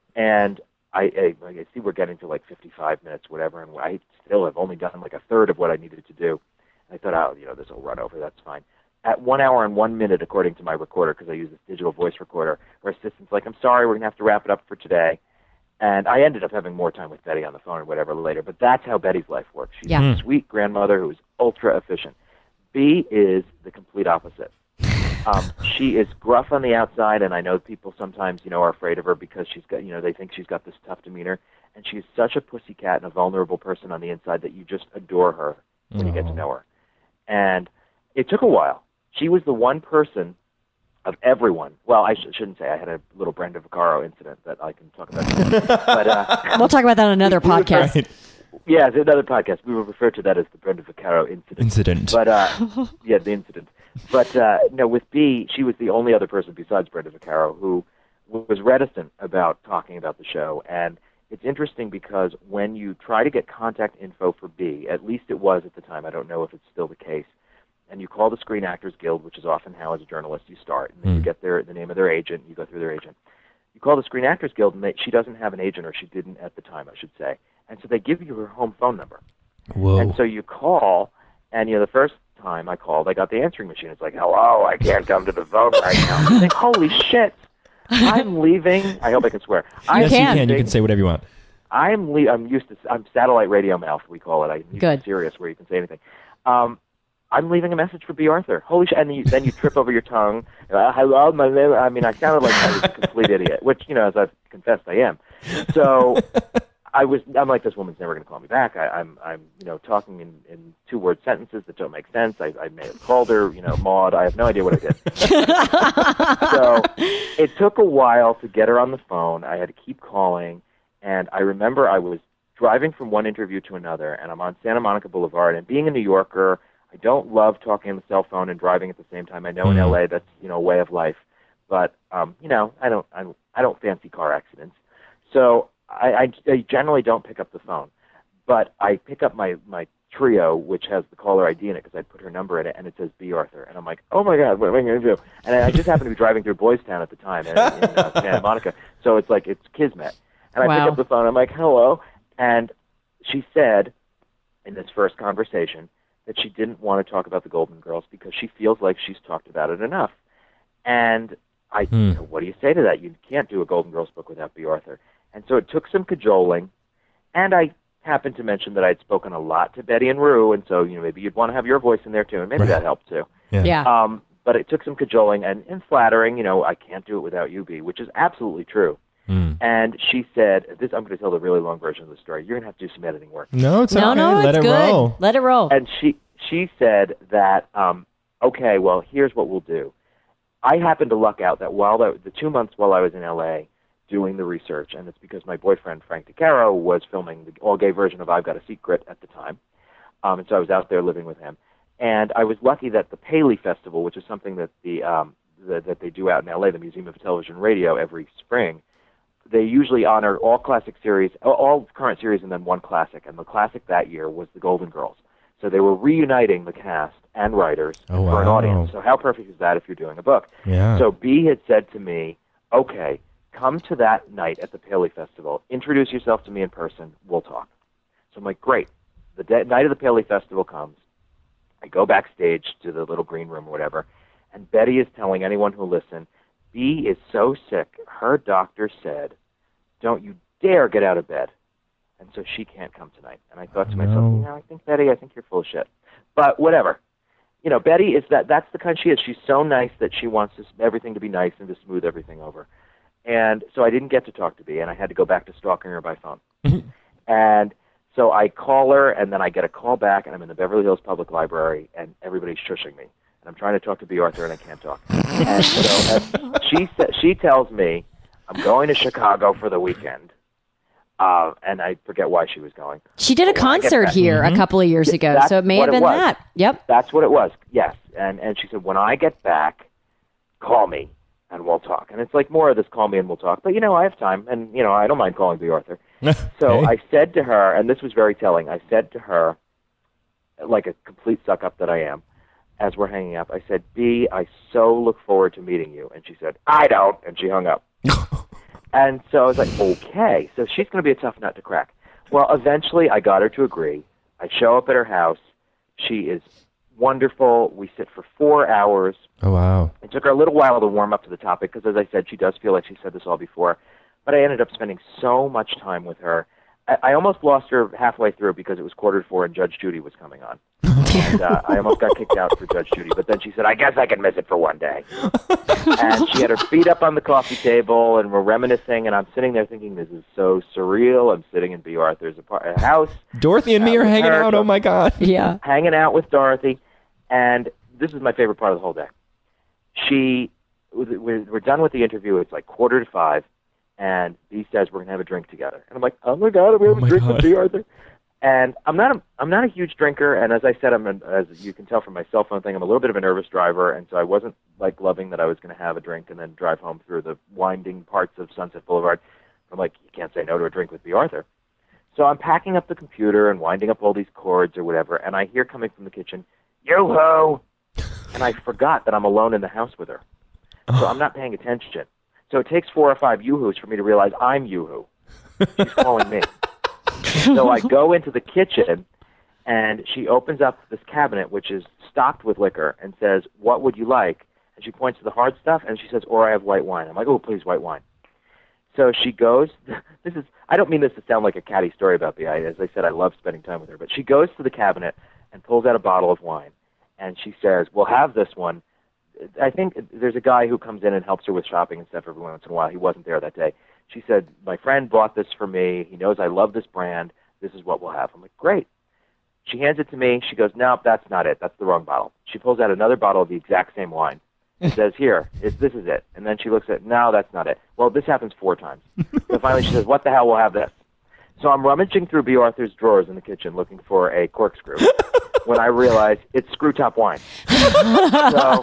Speaker 16: And I see we're getting to like 55 minutes, whatever, and I still have only done like a third of what I needed to do. I thought, this will run over. That's fine. At 1 hour and 1 minute, according to my recorder, because I use this digital voice recorder, her assistant's like, I'm sorry, we're going to have to wrap it up for today. And I ended up having more time with Betty on the phone or whatever later. But that's how Betty's life works. She's a sweet grandmother who is ultra efficient. Bea is the complete opposite. She is gruff on the outside, and I know people sometimes, are afraid of her because she's got, they think she's got this tough demeanor. And she's such a pussycat and a vulnerable person on the inside that you just adore her when you get to know her. And it took a while. She was the one person of everyone. Well, I shouldn't say. I had a little Brenda Vaccaro incident that I can talk about. But
Speaker 5: we'll talk about that on another podcast.
Speaker 2: Right.
Speaker 16: Yeah, it's another podcast. We will refer to that as the Brenda Vaccaro incident. But the incident. But with Bea, she was the only other person besides Brenda Vaccaro who was reticent about talking about the show. And it's interesting because when you try to get contact info for Bea, at least it was at the time, I don't know if it's still the case, and you call the Screen Actors Guild, which is often how, as a journalist, you start, and then you get the name of their agent, you go through their agent. You call the Screen Actors Guild, and she doesn't have an agent, or she didn't at the time, I should say. And so they give you her home phone number.
Speaker 2: Whoa.
Speaker 16: And so you call, and the first time I called, I got the answering machine. It's like, hello, I can't come to the phone right now. I think, holy shit, I'm leaving. I hope I can swear.
Speaker 2: Yes, you can. You can say whatever you want.
Speaker 16: I'm satellite radio mouth, we call it. I'm serious where you can say anything. I'm leaving a message for Bea Arthur. Holy shit. And then you trip over your tongue. Hello, my name. I sounded like I was a complete idiot, which, as I've confessed, I am. So I'm like, this woman's never going to call me back. I'm talking in 2-word sentences that don't make sense. I may have called her, Maud. I have no idea what I did. So it took a while to get her on the phone. I had to keep calling. And I remember I was driving from one interview to another, and I'm on Santa Monica Boulevard. And being a New Yorker, I don't love talking on the cell phone and driving at the same time. I know in LA that's a way of life, but I don't fancy car accidents. So I generally don't pick up the phone, but I pick up my Trio, which has the caller ID in it because I put her number in it, and it says Bea Arthur, and I'm like, oh my God, what am I going to do? And I just happened to be driving through Boys Town at the time in Santa Monica, so it's like it's kismet. And I pick up the phone, I'm like, hello, and she said in this first conversation that she didn't want to talk about the Golden Girls because she feels like she's talked about it enough. And I what do you say to that? You can't do a Golden Girls book without Bea Arthur. And so it took some cajoling, and I happened to mention that I'd spoken a lot to Betty and Rue, and so maybe you'd want to have your voice in there too, and maybe that helped too.
Speaker 5: Yeah.
Speaker 16: But it took some cajoling and flattering, I can't do it without you, Bea, which is absolutely true. And she said, I'm going to tell the really long version of the story. You're going to have to do some editing work.
Speaker 2: No, it's okay.
Speaker 5: No,
Speaker 2: Let
Speaker 5: it's
Speaker 2: it
Speaker 5: good.
Speaker 2: roll.
Speaker 5: Let it roll.
Speaker 16: And she said that, okay, well, here's what we'll do. I happened to luck out that while the 2 months while I was in L.A. doing the research, and it's because my boyfriend, Frank DeCaro, was filming the all-gay version of I've Got a Secret at the time, and so I was out there living with him. And I was lucky that the Paley Festival, which is something that that they do out in L.A., the Museum of Television and Radio, every spring, they usually honor all classic series, all current series, and then one classic. And the classic that year was The Golden Girls. So they were reuniting the cast and writers for an audience. So how perfect is that if you're doing a book?
Speaker 2: Yeah.
Speaker 16: So B had said to me, okay, come to that night at the Paley Festival, introduce yourself to me in person, we'll talk. So I'm like, great. The night of the Paley Festival comes. I go backstage to the little green room or whatever, and Betty is telling anyone who'll listen, B is so sick, her doctor said, don't you dare get out of bed. And so she can't come tonight. And I thought to myself, I think, Betty, I think you're full of shit. But whatever. You know, Betty is that's the kind she is. She's so nice that she wants everything to be nice and to smooth everything over. And so I didn't get to talk to B, and I had to go back to stalking her by phone. And so I call her, and then I get a call back, and I'm in the Beverly Hills Public Library, and everybody's shushing me. And I'm trying to talk to B. Arthur, and I can't talk. And so she tells me, I'm going to Chicago for the weekend. And I forget why she was going.
Speaker 5: She did a concert here a couple of years ago, so it may have been that. Yep.
Speaker 16: That's what it was, yes. And she said, when I get back, call me, and we'll talk. And it's like more of this call me and we'll talk. But, I have time, and, I don't mind calling B. Arthur. So I said to her, and this was very telling, I said to her, like a complete suck-up that I am, as we're hanging up, I said, B, I so look forward to meeting you. And she said, I don't, and she hung up. And so I was like, okay, so she's going to be a tough nut to crack. Well, eventually I got her to agree. I show up at her house. She is wonderful. We sit for 4 hours.
Speaker 2: Oh, wow.
Speaker 16: It took her a little while to warm up to the topic because, as I said, she does feel like she said this all before. But I ended up spending so much time with her. I almost lost her halfway through because it was 3:45 and Judge Judy was coming on. And I almost got kicked out for Judge Judy. But then she said, I guess I can miss it for one day. And she had her feet up on the coffee table, and we're reminiscing, and I'm sitting there thinking, this is so surreal. I'm sitting in B. Arthur's house.
Speaker 2: Dorothy and me are hanging out. Oh, my God.
Speaker 5: Yeah.
Speaker 16: Hanging out with Dorothy. And this is my favorite part of the whole day. We're done with the interview. It's like 4:45. And B says we're gonna have a drink together, and I'm like, oh my God, we have a drink with B. Arthur. And I'm not a huge drinker, and as I said, as you can tell from my cell phone thing, I'm a little bit of a nervous driver, and so I wasn't like loving that I was gonna have a drink and then drive home through the winding parts of Sunset Boulevard. I'm like, you can't say no to a drink with B. Arthur. So I'm packing up the computer and winding up all these cords or whatever, and I hear coming from the kitchen, yo-ho! And I forgot that I'm alone in the house with her, so I'm not paying attention. So it takes 4 or 5 yoo-hoos for me to realize I'm yoo-hoo. She's calling me. So I go into the kitchen, and she opens up this cabinet, which is stocked with liquor, and says, what would you like? And she points to the hard stuff, and she says, or I have white wine. I'm like, oh, please, white wine. So she goes, I don't mean this to sound like a catty story about me. As I said, I love spending time with her. But she goes to the cabinet and pulls out a bottle of wine, and she says, we'll have this one. I think there's a guy who comes in and helps her with shopping and stuff every once in a while. He wasn't there that day. She said, my friend bought this for me. He knows I love this brand. This is what we'll have. I'm like, great. She hands it to me. She goes, no, that's not it. That's the wrong bottle. She pulls out another bottle of the exact same wine. It says, here, this is it. And then she looks at it. No, that's not it. Well, this happens 4 times. So finally she says, what the hell, we'll have this. So I'm rummaging through B. Arthur's drawers in the kitchen looking for a corkscrew when I realize it's screw top wine. So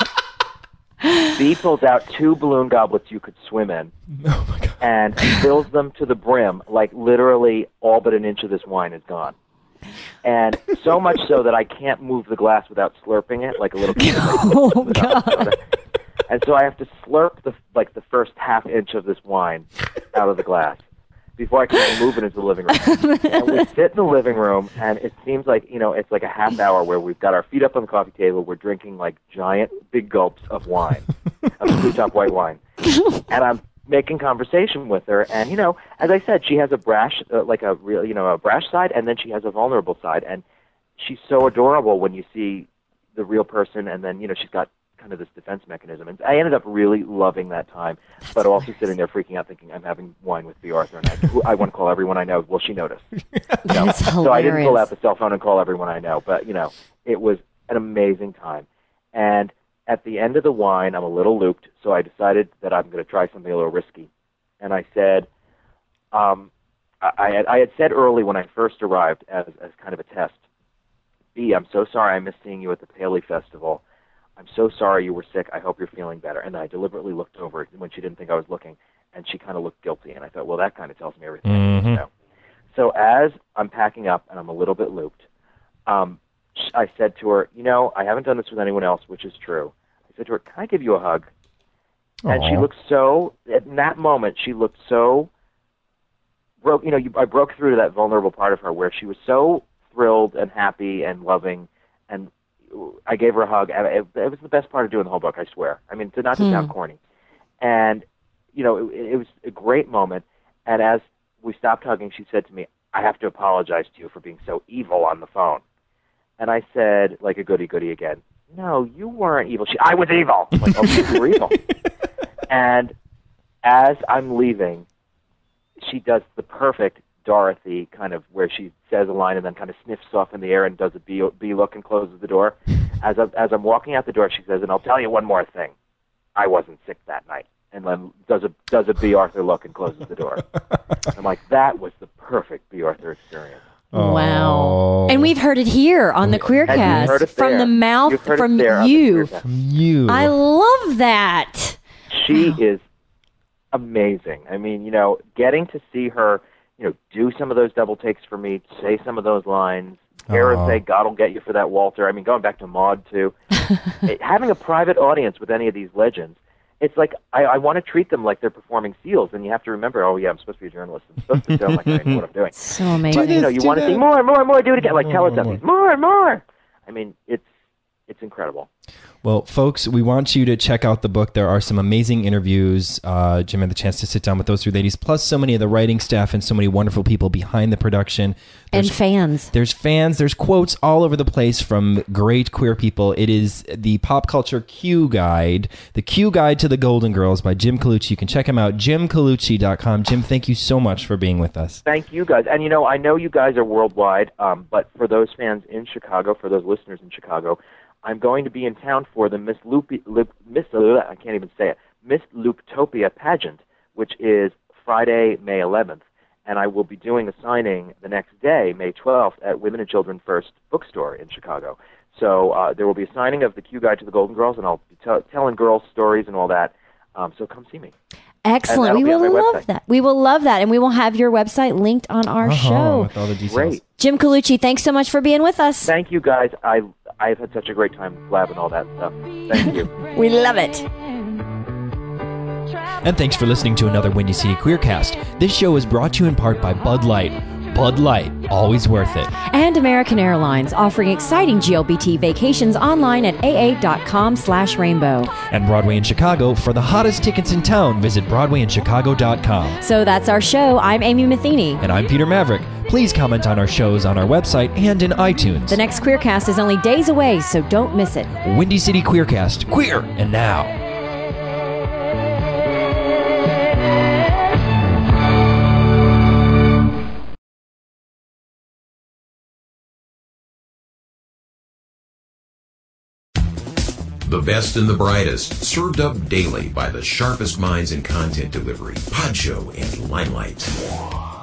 Speaker 16: B pulls out 2 balloon goblets you could swim in and fills them to the brim, like literally all but an inch of this wine is gone. And so much so that I can't move the glass without slurping it like a little kid.
Speaker 5: Oh, God.
Speaker 16: And so I have to slurp the first half inch of this wine out of the glass before I can move it into the living room. And we sit in the living room, and it seems like, it's like a half hour where we've got our feet up on the coffee table. We're drinking like giant big gulps of wine, of screw top white wine. And I'm making conversation with her. And, as I said, she has a brash, a brash side, and then she has a vulnerable side. And she's so adorable when you see the real person, and then, she's got kind of this defense mechanism. And I ended up really loving that time, but also sitting there freaking out thinking, I'm having wine with B. Arthur, and I want to call everyone I know. Will she notice?
Speaker 5: That's hilarious.
Speaker 16: So I didn't pull out the cell phone and call everyone I know, but, it was an amazing time. And at the end of the wine, I'm a little looped, so I decided that I'm going to try something a little risky. And I said, I had said early when I first arrived as kind of a test, B, I'm so sorry I missed seeing you at the Paley Festival. I'm so sorry you were sick. I hope you're feeling better. And I deliberately looked over when she didn't think I was looking, and she kind of looked guilty. And I thought, well, that kind of tells me everything I need to know. So as I'm packing up and I'm a little bit looped, I said to her, I haven't done this with anyone else, which is true. I said to her, can I give you a hug? And she looked so, in that moment, she looked so, I broke through to that vulnerable part of her where she was so thrilled and happy and loving, and I gave her a hug. And it was the best part of doing the whole book, I swear. I mean, to not to sound corny. And, it was a great moment. And as we stopped hugging, she said to me, I have to apologize to you for being so evil on the phone. And I said, like a goody-goody again, no, you weren't evil. I was evil. I'm like, okay, you were evil. And as I'm leaving, she does the perfect Dorothy kind of where she says a line and then kind of sniffs off in the air and does a B look and closes the door. As I'm walking out the door, she says, and I'll tell you one more thing. I wasn't sick that night. And then does a B. Arthur look and closes the door. I'm like, that was the perfect B. Arthur experience.
Speaker 5: Wow. And we've heard it here on the Queercast from the mouth from you.
Speaker 2: From you.
Speaker 5: I love that.
Speaker 16: She is amazing. I mean, getting to see her, do some of those double takes for me, say some of those lines, hear her say, God will get you for that, Walter. I mean, going back to Maude, too. Having a private audience with any of these legends, it's like I want to treat them like they're performing Seals, and you have to remember, oh, yeah, I'm supposed to be a journalist. I'm supposed to sound like I know what I'm doing.
Speaker 5: So amazing.
Speaker 16: But, you want to see more, do it again, like Teletubbies. More. I mean, it's incredible.
Speaker 2: Well, folks, we want you to check out the book. There are some amazing interviews. Jim had the chance to sit down with those three ladies, plus so many of the writing staff and so many wonderful people behind the production.
Speaker 5: And fans.
Speaker 2: There's fans. There's quotes all over the place from great queer people. It is the Pop Culture Q Guide, the Q Guide to the Golden Girls by Jim Colucci. You can check him out, jimcolucci.com. Jim, thank you so much for being with us.
Speaker 16: Thank you, guys. And, I know you guys are worldwide, but for those fans in Chicago, for those listeners in Chicago, I'm going to be in town for the Miss Looptopia pageant, which is Friday, May 11th, and I will be doing a signing the next day, May 12th, at Women and Children First Bookstore in Chicago. So there will be a signing of the Q Guide to the Golden Girls, and I'll be telling girls stories and all that. So come see me.
Speaker 5: Excellent. We will love that. We will love that. And we will have your website linked on our show.
Speaker 2: With all the details.
Speaker 16: Great.
Speaker 5: Jim Colucci, thanks so much for being with us.
Speaker 16: Thank you, guys. I've had such a great time blabbing all that stuff. Thank you.
Speaker 5: We love it.
Speaker 2: And thanks for listening to another Windy City Queercast. This show is brought to you in part by Bud Light. Bud Light, always worth it.
Speaker 5: And American Airlines, offering exciting GLBT vacations online at aa.com/rainbow.
Speaker 2: And Broadway in Chicago. For the hottest tickets in town, visit BroadwayInChicago.com.
Speaker 5: So that's our show. I'm Amy Matheny.
Speaker 2: And I'm Peter Maverick. Please comment on our shows on our website and in iTunes.
Speaker 5: The next Queercast is only days away, so don't miss it.
Speaker 2: Windy City Queercast. Queer and now.
Speaker 17: The best and the brightest, served up daily by the sharpest minds in content delivery, Podshow and Limelight.